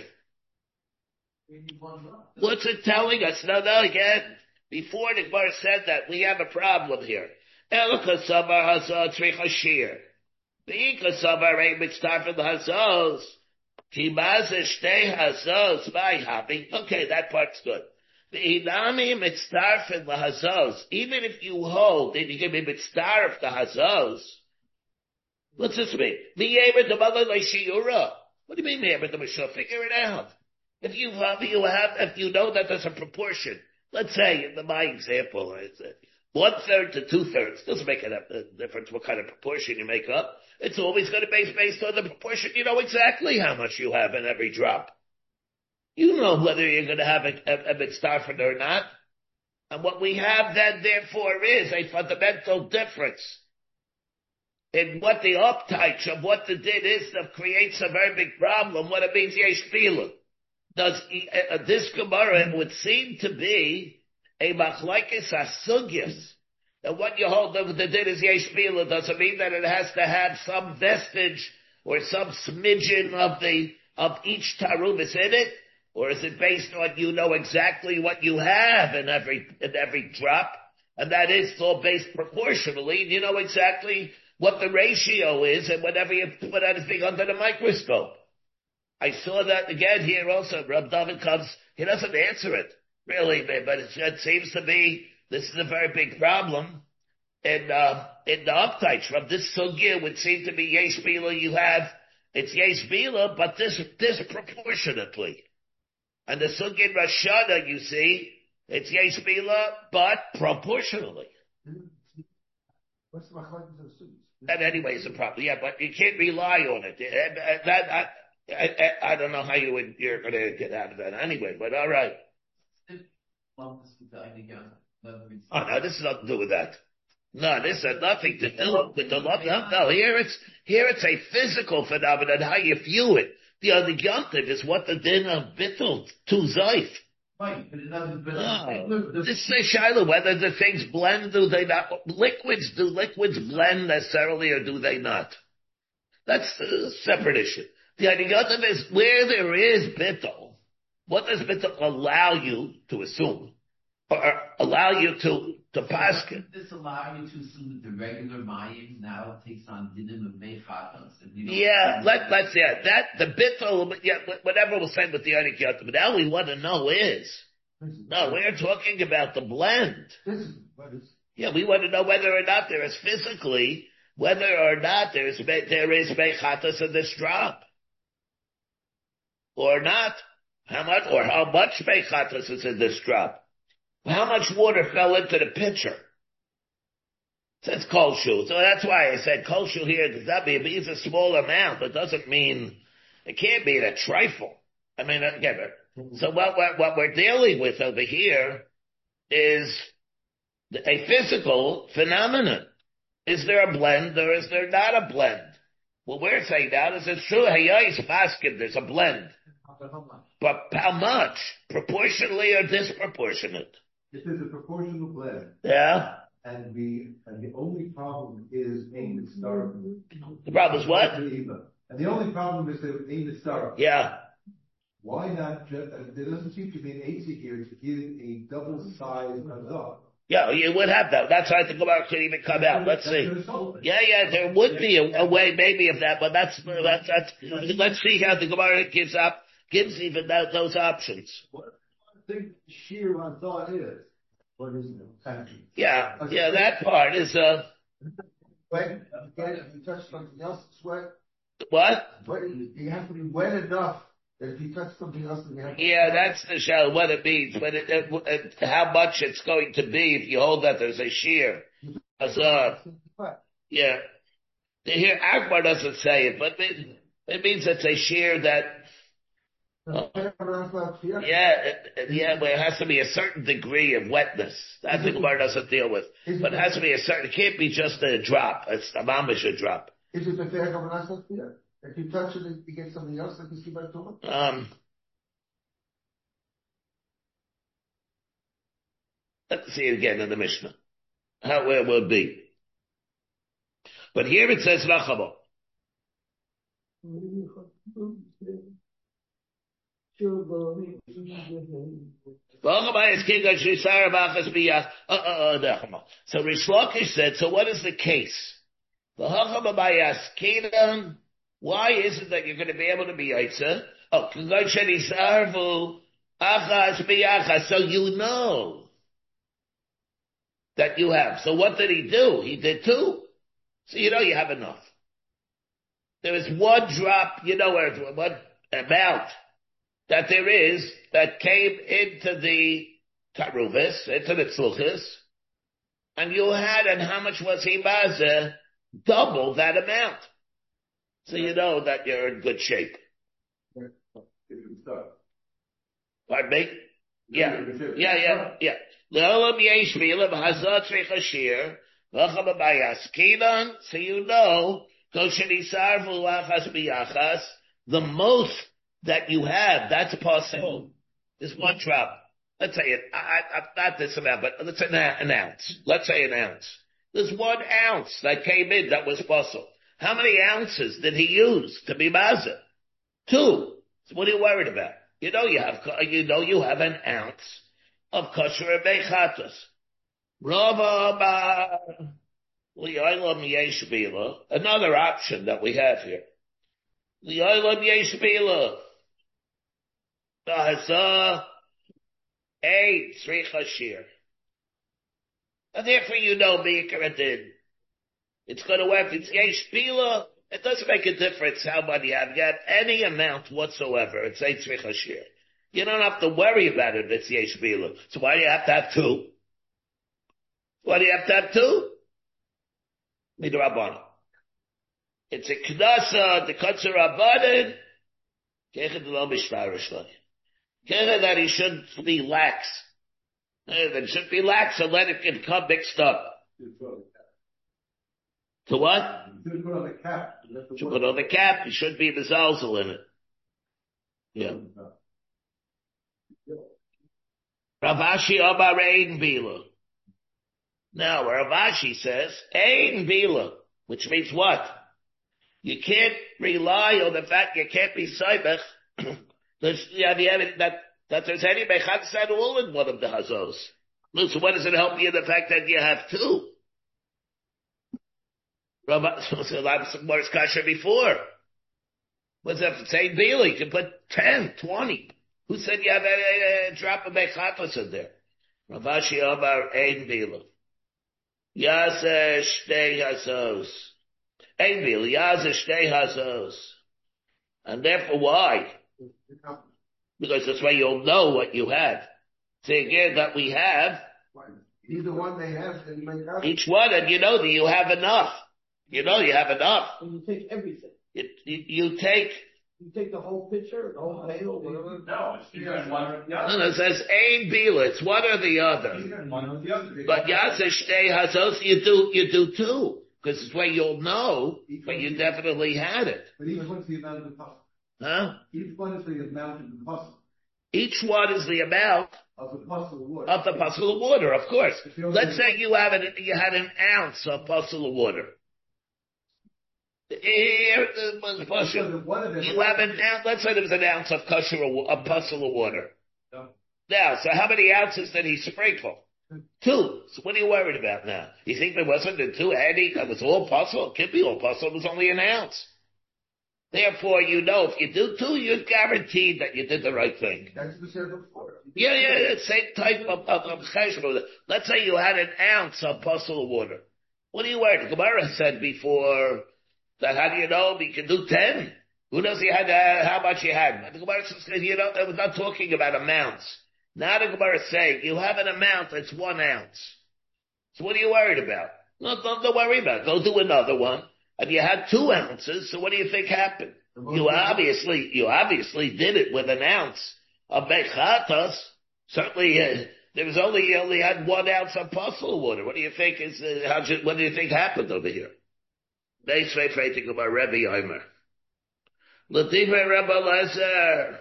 What's it telling us? No, no, again, before the Gemara said that, we have a problem here. Elka sabar hazah tzrich hashir. Beika sabar ein mitztarf in the hazos. Kimaze shtei hazos. My happy. Okay, that part's good. Be'inami mitztarf in the hazos. Even if you hold, and you give me mitztarf the hazos. What's this mean? Mi'ever the mother like shiura. What do you mean mi'ever the mishur? Figure it out. If you have, you have, if you know that there's a proportion, let's say in the, my example, it's one third to two thirds. Doesn't make a difference what kind of proportion you make up. It's always going to be based on the proportion. You know exactly how much you have in every drop. You know whether you're going to have a, a, a mitzdarfen or not. And what we have then, therefore, is a fundamental difference in what the uptouch of what the din is that creates a very big problem, what it means yesh bila. Does uh, this Gemara would seem to be a machlekes asugyas. And what you hold of the din is yesh bila doesn't mean that it has to have some vestige or some smidgen of the of each tarumas in it, or is it based on you know exactly what you have in every in every drop, and that is all based proportionally, and you know exactly what the ratio is, and whenever you put anything under the microscope. I saw that again here also. Rab David comes, he doesn't answer it, really, but it, it seems to be, this is a very big problem. And, uh, in the uptight, from this sugya would seem to be yesh bila, you have, it's yesh bila, but this, disproportionately. And the sugya in Rosh Hashanah, you see, it's yesh bila, but proportionally. What's the machlokes of the sugyas? And anyway, it's a problem. Yeah, but you can't rely on it. That, I, I, I, I don't know how you would, you're going to get out of that anyway, but all right. Oh, no, this has nothing to do with that. No, this has nothing to do with the love. No, no, here it's, here it's a physical phenomenon, how you view it. The other yontiv is what the din of bittul, to zayf. Right, but it doesn't, but No. the, This is Shiloh, whether the things blend, do they not? Liquids, do liquids blend necessarily or do they not? That's a separate issue. The idea of is where there is bittul, what does bittul allow you to assume? Or allow you to, to paskin? Doesn't this allow you to assume that the regular mayim now takes on dinim of mechatos? Yeah, let, let's, yeah, that, the bittul, yeah, whatever we'll say with the Yonik Yotam, but now we want to know is, no, we're talking about the blend. Yeah, we want to know whether or not there is physically, whether or not there is, there is mechatos in this drop. Or not. How much, or how much mechatos is in this drop? How much water fell into the pitcher? So it's kolshu. So that's why I said kolshu here does not mean it means a small amount. It doesn't mean, it can't be a trifle. I mean, again, so what, what, what we're dealing with over here is a physical phenomenon. Is there a blend or is there not a blend? What we're saying now is it's true. Hayais basket, there's a blend. But how much? Proportionally or disproportionate? It is a proportional blend. Yeah. And the and the only problem is aim star. The problem is what? And the only problem is the aim star. Yeah. Why not just, uh, there doesn't seem to be an A C here to give a double size hazah. Yeah, you would have that. That's why the Gemara could even come out. Let's see. Yeah, yeah, there would be a, a way maybe of that, but that's, that's, that's, let's see how the Gemara gives up, gives even that, those options. What I think sheer on thought is, what is it? Yeah, yeah, that part is, uh, when, again, if you touch something else, it's wet. What? But you have to be wet enough that if you touch something else, then you have to. Yeah, that's the shell, what it means, but it, it, it, how much it's going to be if you hold that there's a shear. As, uh, yeah. Here, Akbar doesn't say it, but it, it means it's a shear that, uh, yeah, it, yeah, but it has to be a certain degree of wetness. That the Gemara doesn't deal with. But it has to be a certain, it can't be just a drop. It's a mamish a drop. Is it a fair combination here? If you touch it, you get something else like you see by Tuma? Um, let's see it again in the Mishnah. How it will be. But here it says Rachabo. So Rish Lakish said, so what is the case? Why is it that you're going to be able to be Yaitza? Oh, so you know that you have. So what did he do? He did two. So you know you have enough. There is one drop, you know, what amount that there is that came into the Taruvis, into the Tzluchis, and you had, and how much was he Mazeh? Double that amount. So you know that you're in good shape. Pardon me? Yeah. Yeah, yeah, yeah. So you know, the most that you have, that's possible, is one drop. Let's say it, I, I, not this amount, but let's say an ounce. Let's say an ounce. There's one ounce that came in that was possible. How many ounces did he use to be mazeh? Two. So what are you worried about? You know you have, you know you have an ounce of kosher and mechatos. Rava another option that we have here. Li'olam yeshbila. Hazah eight tzricha shir. And therefore you know Meikar did. It's going to work. It's yesh bila. It doesn't make a difference how many you have. You have any amount whatsoever. It's eight tzricha shir. You don't have to worry about it if it's yesh bila. So why do you have to have two? Why do you have to have two? Midrabanan. It's a knasa, the kutzer rabbanan. Kechet lo mishmarish lo. Kechet that he shouldn't be lax. That it shouldn't be lax and let it become mixed up. To what? You should put on the cap. Should put on the cap. You should be mezalzel in it. Yeah. Rav Ashi Amar Ein Bila. Now, Rav Ashi says, Ein Bila, which means what? You can't rely on the fact you can't be Saibach. There's, yeah, the evidence that, that there's any Bechat at all in one of the Hazos. So what does it help you in the fact that you have two? Rav Ashi, a some more kasha before. What's that saying? Bila, you can put ten, twenty. Who said you have a, a, a drop of Bechatos in there? Rav Ashi Amar Ein Bila. Yaseh Shtei Hazos. Ein Bila, Yaseh Shtei Hazos. And therefore why? Because that's why you'll know what you have. Say again that we have. Either one they have, and you make out. Each one, and you know that you have enough. You know you have enough. And you take everything. It, you, you take. You take the whole picture, the whole panel, whatever. No, it's either one or the other. No, no, it says Ein Bila. It's one or the other. Either one or the other. But Yaseh Shtei Hazos, you do, you do two. Because it's where you'll know, but you definitely had it. But each one's the amount of the puzzle. Huh? Each one is the amount of the puzzle. Each one is the amount Of the puzzle of water. of the puzzle of water, of course. Let's say you have an, you had an ounce of puzzle of water. Here was puzzle. You have an ounce. Let's say there was an ounce of kosher, a puzzle of water. Now, so how many ounces did he sprinkle? Two. So what are you worried about now? You think there wasn't a two? Eddie, it was all puzzle. It could be all puzzle. It was only an ounce. Therefore, you know if you do two, you're guaranteed that you did the right thing. That's the said before. Yeah, yeah, it's same type of, of, of cheshbon. Let's say you had an ounce of puzzle of water. What are you worried? The Gemara said before that how do you know you can do ten? Who knows you had uh, how much you had? The Gemara says you know it was not talking about amounts. Now the Gemara is saying you have an amount that's one ounce. So what are you worried about? No, don't, don't worry about it. Go do another one. And you had two ounces, so what do you think happened? You obviously, you obviously did it with an ounce of Bechatos. Certainly, uh, there was only, you only had one ounce of puzzle water. What do you think is, uh, how you, what do you think happened over here? They say, think about Rebbe Yomer. L'divrei Rebbe Lezer.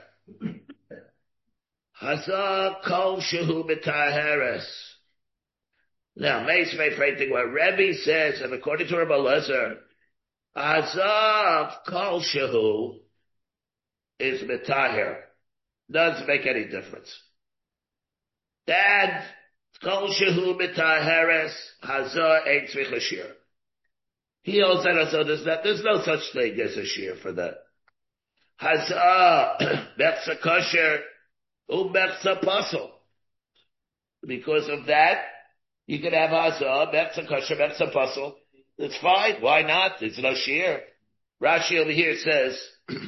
Hazah kol shehu b'taheres. Now, Meisvei think what Rebbe says, and according to Rebbe Lezer, Azav kol shehu is metaher. Doesn't make any difference. Dad kol shehu metaheres hazah ain't tzrich a shir. He also said, so there's not, there's no such thing as a shir for that. Hazah bechsa kosher ubechsa pasul. Because of that, you can have hazah bechsa kosher bechsa pasul. It's fine. Why not? It's no shear. Rashi over here says,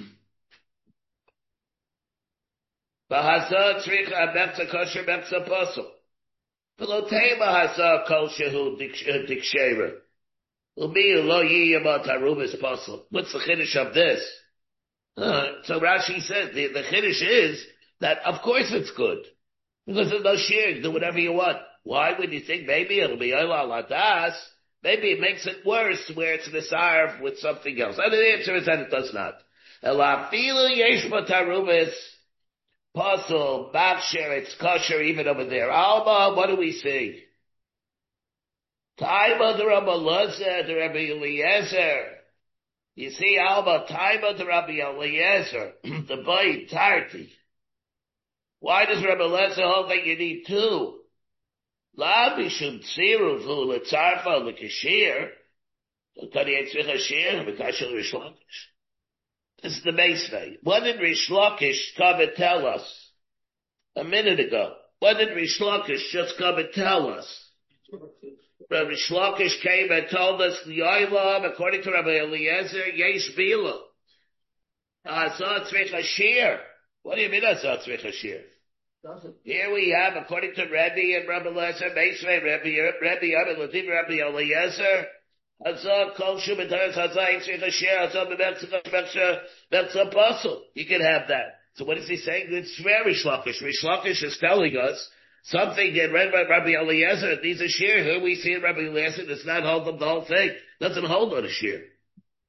"Bahasa tzricha bechsa kosher bechsa pasul. V'lotei bahasa kol shehu dikshever. U'mi lo yiyama tarubis pasul." What's the chiddush of this? Uh, so Rashi says the, the chiddush is that of course it's good because there's no shear. Do whatever you want. Why would you think maybe it'll be oila ladas? Maybe it makes it worse where it's nisarv with something else. And the answer is that it does not. Elafilu yeshma tarubis pasul baksher. It's kosher even over there. Alma, what do we see? Taima the Rabbi Lezer, the Rabbi Eliezer. You see, Alma, Taima the Rabbi Eliezer, the boy Tarti. Why does Rabbi Lezer hold that you need two? La mishum tziru v'hu letzarfa l'kashir. Tani etzvich hashir v'kashir Rish Lakish. This is the Meisvei. What did Rish Lakish come and tell us a minute ago? What did Rish Lakish just come and tell us? Rish Lakish came and told us the Yoilam, according to Rabbi Eliezer, Yesh Bila. Azah tzvich hashir. What do you mean azah tzvich hashir? Here we have, according to Rebbe and Rabbi Lezer, Meisvei, Rebbe, Rebbe, Rebbe, Lativ, Rebbe Eliezer, Hazah, Kol Shu, B'taris, Hazah, Yitzrich, Hasher, Hazah, B'mekza, B'mekza, B'mekza, Apostle. You can have that. So what is he saying? It's very Rish Lakish. Rish Lakish is telling us something that read by Rabbi Eliezer, it needs a shear. Here we see in Rabbi Eliezer, does not hold them the whole thing. Doesn't hold on a shear.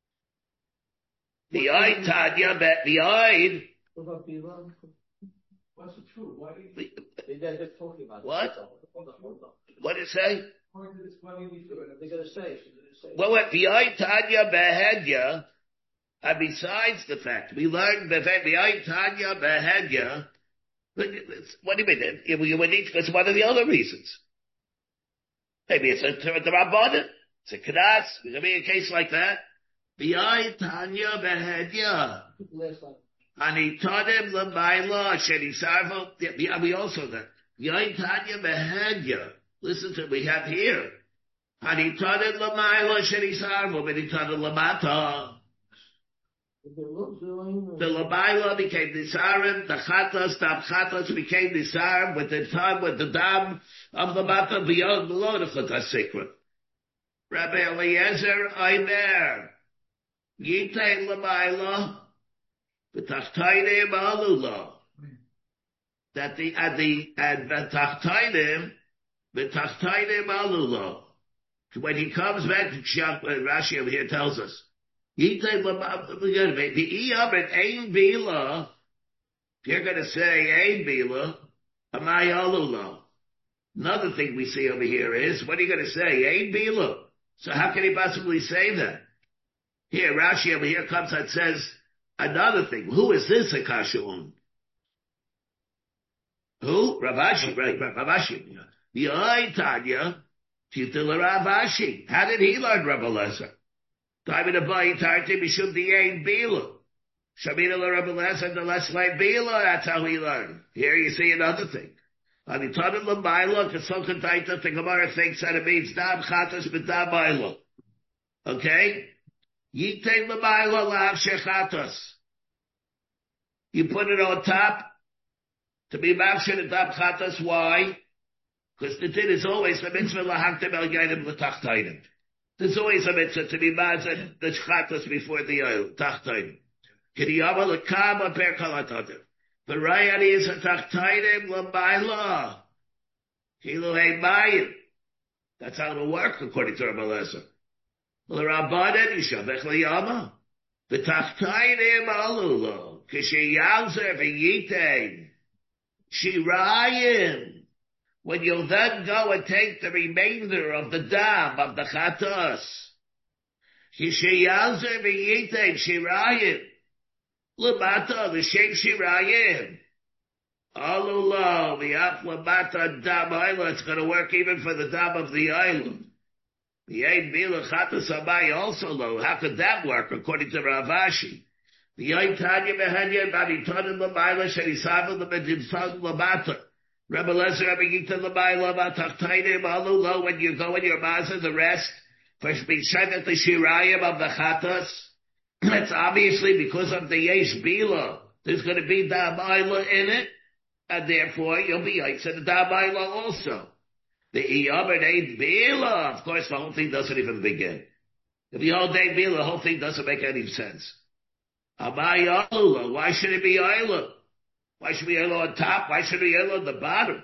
The Eid, Tanya, the Eid, What's the truth? Why do you? We- They're, they're talking about it. What? Hold on, hold on. What did it say? According to this, why do you need to? They're gonna say, they're gonna say. Well, what B'yai Tanya Behedya, and besides the fact we learned B'yai Tanya Behedya, what do you mean? You you would need it's one of the other reasons. Maybe it's a the Rabbanan, it's a Knas. There's gonna be a case like that. B'yai Tanya Behedya. Last line. Anitanim l'mayla shenisarvo. Yeah, we also that. B'yai Tanya Behedya. Listen to what we have here. Anitanim l'mayla shenisarvo. Anitanim l'mata. The Labaila became Nisarim, the Chatas, the Chatas became Nisarim with the time, with the dam of the Mata beyond below the Chatas Sikra. Rabbi Eliezer Aimer, Yitei Labaila, V'tachtainim Alula. That the, at the, at V'tachtainim, V'tachtainim Alula. When he comes back to Shach, Rashi over here tells us, if you're going to say Ein Bila, Amai Alula. Another thing we see over here is, what are you going to say? Ein Bila. So how can he possibly say that? Here, Rashi over here comes and says another thing. Who is this Akashun? Who? Ravashi, right? Ravashi. The Ay Tanya, Titula Ravashi. How did he learn Rabbi Lezer? Time in the Bayi Tarti Mishum the Ein Bila. Shamina la Rabbi Lezer the less like Bila. That's how he learned. Here you see another thing. On the Tanit L'Mayla, Kesokan Taita, the Gemara thinks that it means Dam Chatas B'Dam Mayla. Okay? Yitei L'Mayla Lav Shechatas. You put it on top to be Mavshin and Dam Chatas. Why? Because the din is always the mitzvah Lahaktem El Yainim L'Tachtainim. There's always a mitzvah to be mazan the chatas before the oil, tachtainim. K'diyama l'kama per kalatatim. The rayani is a tachtainim l'mayla. Kilo hey mayim. That's how it'll work according to Rabbi Lezer. L'rabbanan yishavech l'yama. The tachtainim alulo. K'sheyalzer v'yitein. Shirayim. When you'll then go and take the remainder of the dam of the chatas, Yishayalzer v'yitein shirayim, l'mata l'shem shirayim, alula v'yaf l'mata dam island. It's going to work even for the dam of the island. The ein bila chatas amai also low. How could that work according to Ravashi? The ein tanya mehanya b'anitanim l'mayla shenisavu l'medimsav l'mata. Rabbi Lezer, Rabbi Yita L'Mayla, V'tachtainim Alula, when you go in your mazah, the rest, for Shevet the Shirayim of the Chatas, that's obviously because of the Yesh Bila. There's going to be Da'amayla in it, and therefore you'll be Yitzhak and Da'amayla also. The Iyam and Ein Bila, of course the whole thing doesn't even begin. If you hold Ein Bila, the whole thing doesn't make any sense. Amay Alula, why should it be Ayla? Why should we yellow on top? Why should we yellow on the bottom?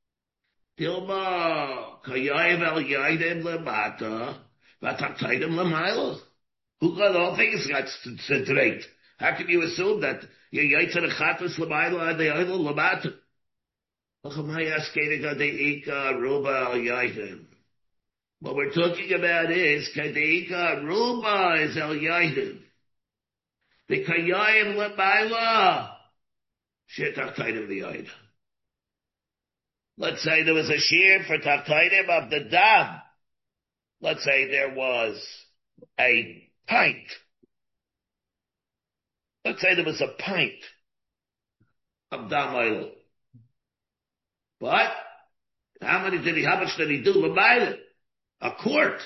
Dilma, kayayim el yaidim lemata, v'taktaidim lemayla. Who got all things got straight? How can you assume that your yaitz and chatas lemayla and the yaidim lemata? What we're talking about is kadeika ruba is el yaidim. The kayayim lemayla. Let's say there was a shear for tachtainim of the dam. Let's say there was a pint. Let's say there was a pint of dam oil. But how many did he? How much did he do? L'mayla, a quart.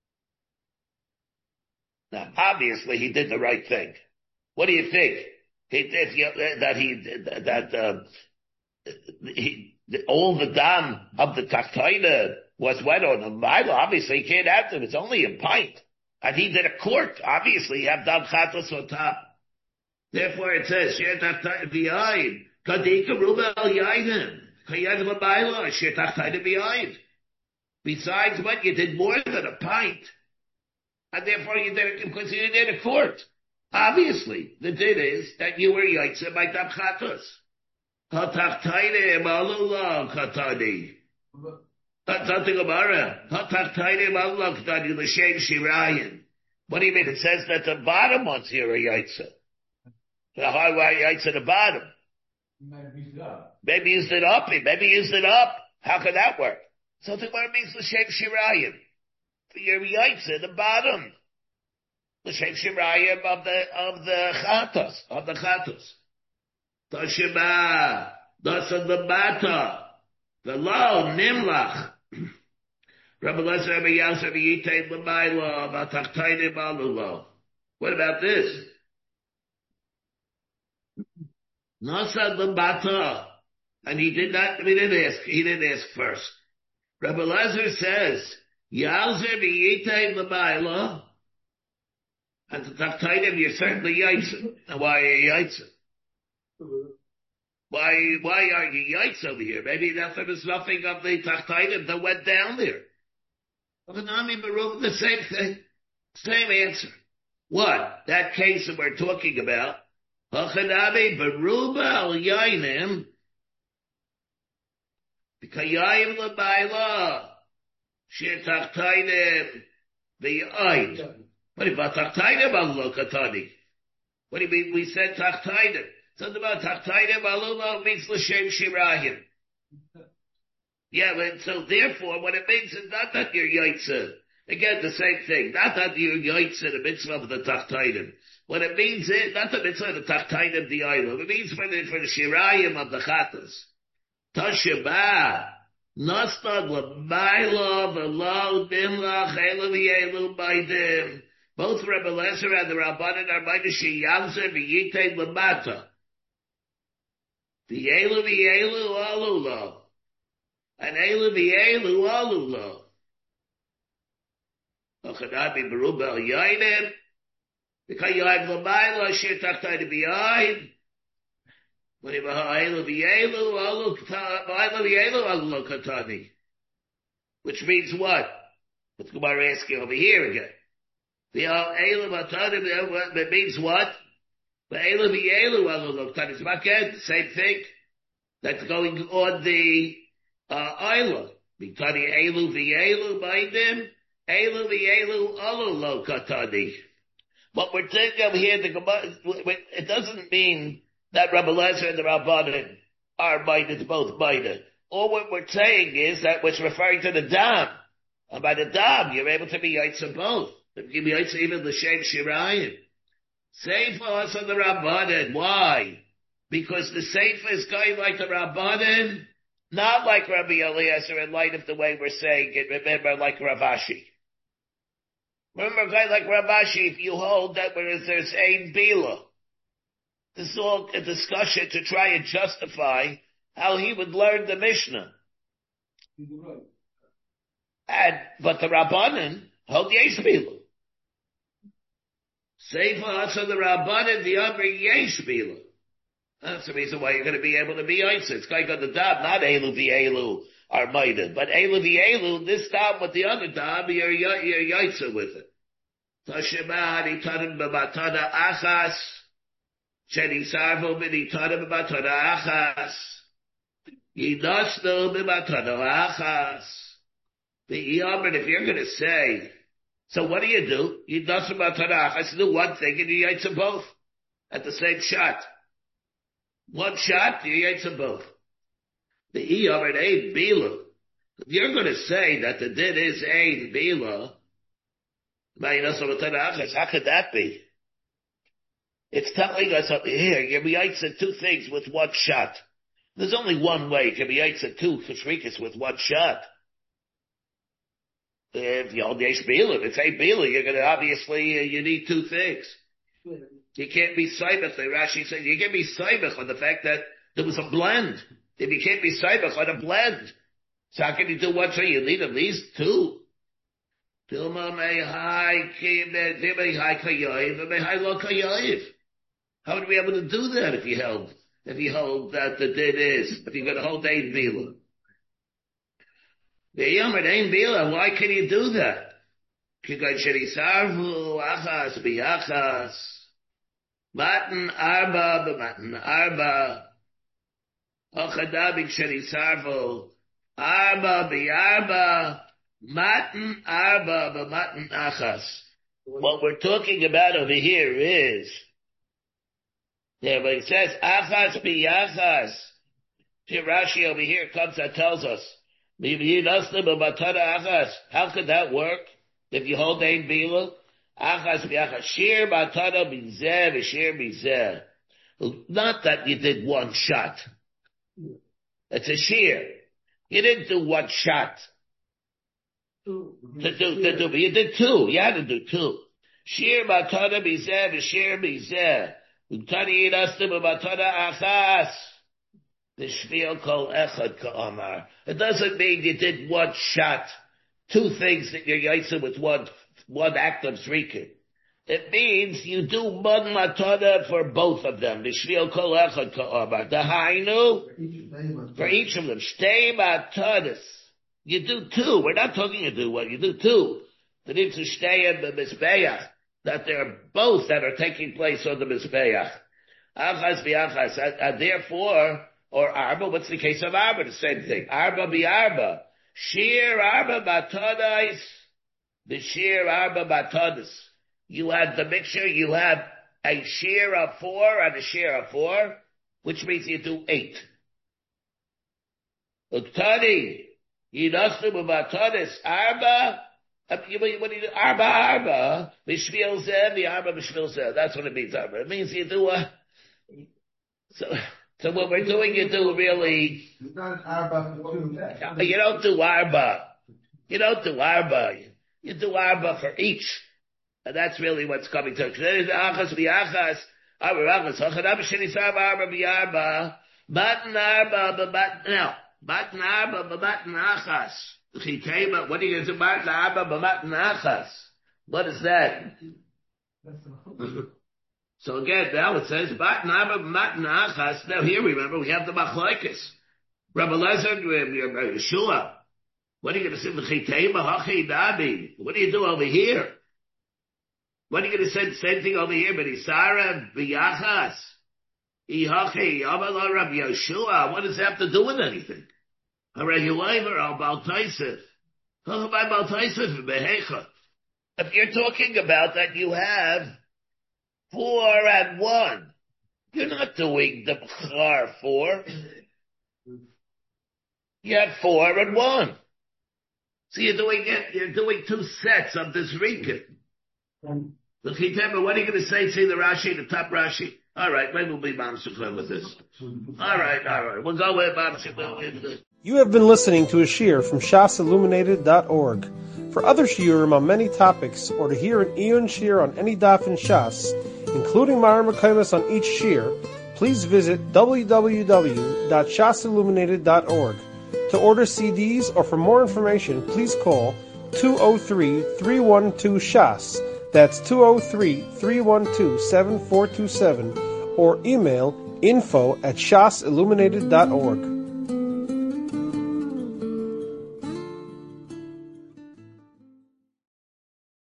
Now, obviously, he did the right thing. What do you think? He, if you, that he, that, uh, he, all the dam of the tachtainim was wet on him. Obviously, he can't have them. It's only a pint. And he did a quart. Obviously, you have dam chatas on top. Therefore, it says, Sher tachtainim b'yayin. Kadika ruba el yayin. Kayad l'bayla. Sher tachtainim b'yayin. Besides what, you did more than a pint. And therefore, you did it because you did a quart. Obviously, the din is that you were yaitze by dam chatas. Hatachtainim alula katani. That's not the Gemara. Hatachtainim alula katani l'shem shirayin. What do you mean? It says that the bottom ones here are yaitza. The high yaitza the bottom. Maybe used it up. Maybe used it up. How could that work? So the Gemara means l'shem shirayin. For your yaitza, the bottom. L'shem shirayim of the, of the chatos, of the chatos. Toshima, dosa the bata, the low, nimlach. Rabbi Lezer, Rabbi Yasser, Rabbi Yitain, L'mayla, V'atachtainim alulo. What about this? Nasa the bata. And he did not, we didn't ask, he didn't ask first. Rabbi Lezer says, Yalzer, V'yitain, L'mayla, and the tachtainim, you're certainly yaitza. Now why are you yaitza? Why, why are you yaitza over here? Maybe that there was nothing of the tachtainim that went down there. The same thing. Same answer. What? That case that we're talking about. Hachanami beruba al yainim. B'kayayim l'bayla. Shir tachtainim. V'yayin. What about tachtainim al katani? What do you mean? We said tachtainim. Something about tachtainim al means l'shem shirahim. Yeah, but so therefore, what it means is not that you're yaitza. Again, the same thing. Not that you're yaitza, the mitzvah of the tachtainim. What it means is not the mitzvah of the tachtainim the island. It means for the for the shirayim of the chatas. Tasheba. Nastad l'mayla v'lo nimlach elu v'yelu b'aydim. Both Rebbe Lezer and the Rabbanan are made she yamzer v'yitei l'mata. V'yelu v'yelu alulo. And elu v'yelu alulo. Ochadabi beruba al yainim. V'kayayim l'mayla shir tachtayim b'yayin. V'yelu v'yelu alulo katani. Which means what? What's Gemara asking over here again? The it means what? The Elu v'Elu alu loktanis maket, the same thing. That's going on the uh, island. Mikani Elu v'Elu b'aydim, Elu v'Elu alu lokatani. What we're thinking of here, the it doesn't mean that Rabbi Lezer and the Rabbanan are minded, both minded. All what we're saying is that what's referring to the dam. And by the dam, you're able to be yaitza both. Give me yaitza even the shem shirayim. Say for us on the Rabbanan. Why? Because the Sefer is going like the Rabbanan, not like Rabbi Eliezer in light of the way we're saying it. Remember, like Rav Ashi. Remember, a guy like Rav Ashi, if you hold that whereas there's Ein Bila, this is all a discussion to try and justify how he would learn the Mishnah. And, but the Rabbanan hold Yesh Bila. Say for us on the Rabbanan, the Amr Yesh Bila. That's the reason why you're going to be able to be Yaitza. It's like on the Dab, not Elu v'Elu are Maida, but Elu v'Elu, this Dab with the other Dab, you're, you're Yaitza with it. Tashema Hanitanim b'matana achas, Sheni Sarvo b'nitanim b'matana achas, Yidasno b'matana achas. The Amr, if you're going to say, so what do you do? Yidasno b'matana achas, do one thing and you Yaitza both at the same shot. One shot, you yaitza both. The iyam and ein bila. If you're going to say that the din is ein bila, how could that be? It's telling us up here, you can yaitza two things with one shot. There's only one way. You can yaitza two cheshrikas with one shot. If you hold yesh bila, if it's ein bila, you're going to obviously, uh, you need two things. You can't be saibach. Rashi says you can't be saibach on the fact that there was a blend. If you can't be saibach on a blend, so how can you do one thing? You need at least two. How would we be able to do that if you held, if you hold that the din is, if you're going to hold ein bila? The yom at ein bila, why can you do that? Matan arba b'matan arba. Ochadabi Sherisarvo, Arba Biarba, Matan Arba B'Matan Achas. What we're talking about over here is, yeah, but it says, Achas B'Yachas. Rashi over here comes and tells us, how could that work? If you hold Ein Bila, Achas B'Yachas, Shir Batada B'Zeh V'Shir B'Zeh. Not that you did one shot. It's a shear. You didn't do one shot. To do, to do, but you did two. You had to do two. Shir Batada B'Zeh V'Shir B'Zeh. Utani Yidastim Batada Achas. The shviel kol echad ka'amar. It doesn't mean you did one shot, two things that you're yaitza with one, one act of zrika. It means you do man matada for both of them. The shviel kol echad ka'amar. The hainu, for each of them. Shtei matadas. You do two. We're not talking you do one. You do two. The need to stay in the mizbeach. That they're both that are taking place on the mizbeach. Achas v'achas. And therefore, or arba, what's the case of arba? The same thing. Arba bi arba. Shir arba batodais. The shir arba batodis. You had the mixture, you have a shir of four and a shir of four, which means you do eight. Uktani. Yinastu batodis. Arba. What do you do? Arba arba. Bishvil zeh, the arba bishvil zeh. That's what it means, arba. It means you do a, so, So what we're doing, you do really. It's not an arba for two. You don't do arba. You don't do arba. You do arba for each, and that's really what's coming to. There's achas v'achas. Arba achas. Hachanam shenisar arba v'arba. Matan arba b'matan. No, matan arba b'matan achas. Chitema. What are you going to do? Matan arba b'matan achas. What is that? So again, now it says, Matan Arba Matan Achas. Now here, remember, we have the Machlokes. Rabbi Lezer, Rabbi Yeshua. What are you going to say? What do you do over here? What are you going to say? The same thing over here, but Isara B'Yachas. Ihachi Yamala Rabbi Yeshua. What does that have to do with anything? Haregulaimer al Baltaisif. Talk about Baltaisif Behecha. If you're talking about that, you have four and one. You're not doing the B'char four. You have four and one. So you're doing it, you're doing two sets of this Rika. Look, what are you going to say? See the Rashi, the top Rashi? All right, maybe we'll be Mamsukha with this. All right, all right. We'll go with Mamsukha. You have been listening to a shiur from shas illuminated dot org. For other shiurim on many topics, or to hear an Iyun shiur on any daf in Shas, including Ma'ar Mekaymas on each shiur, please visit w w w dot shas illuminated dot org. To order C Ds or for more information, please call two oh three, three one two, shas. That's two oh three, three one two, seven four two seven. Or email info at shas illuminated dot org.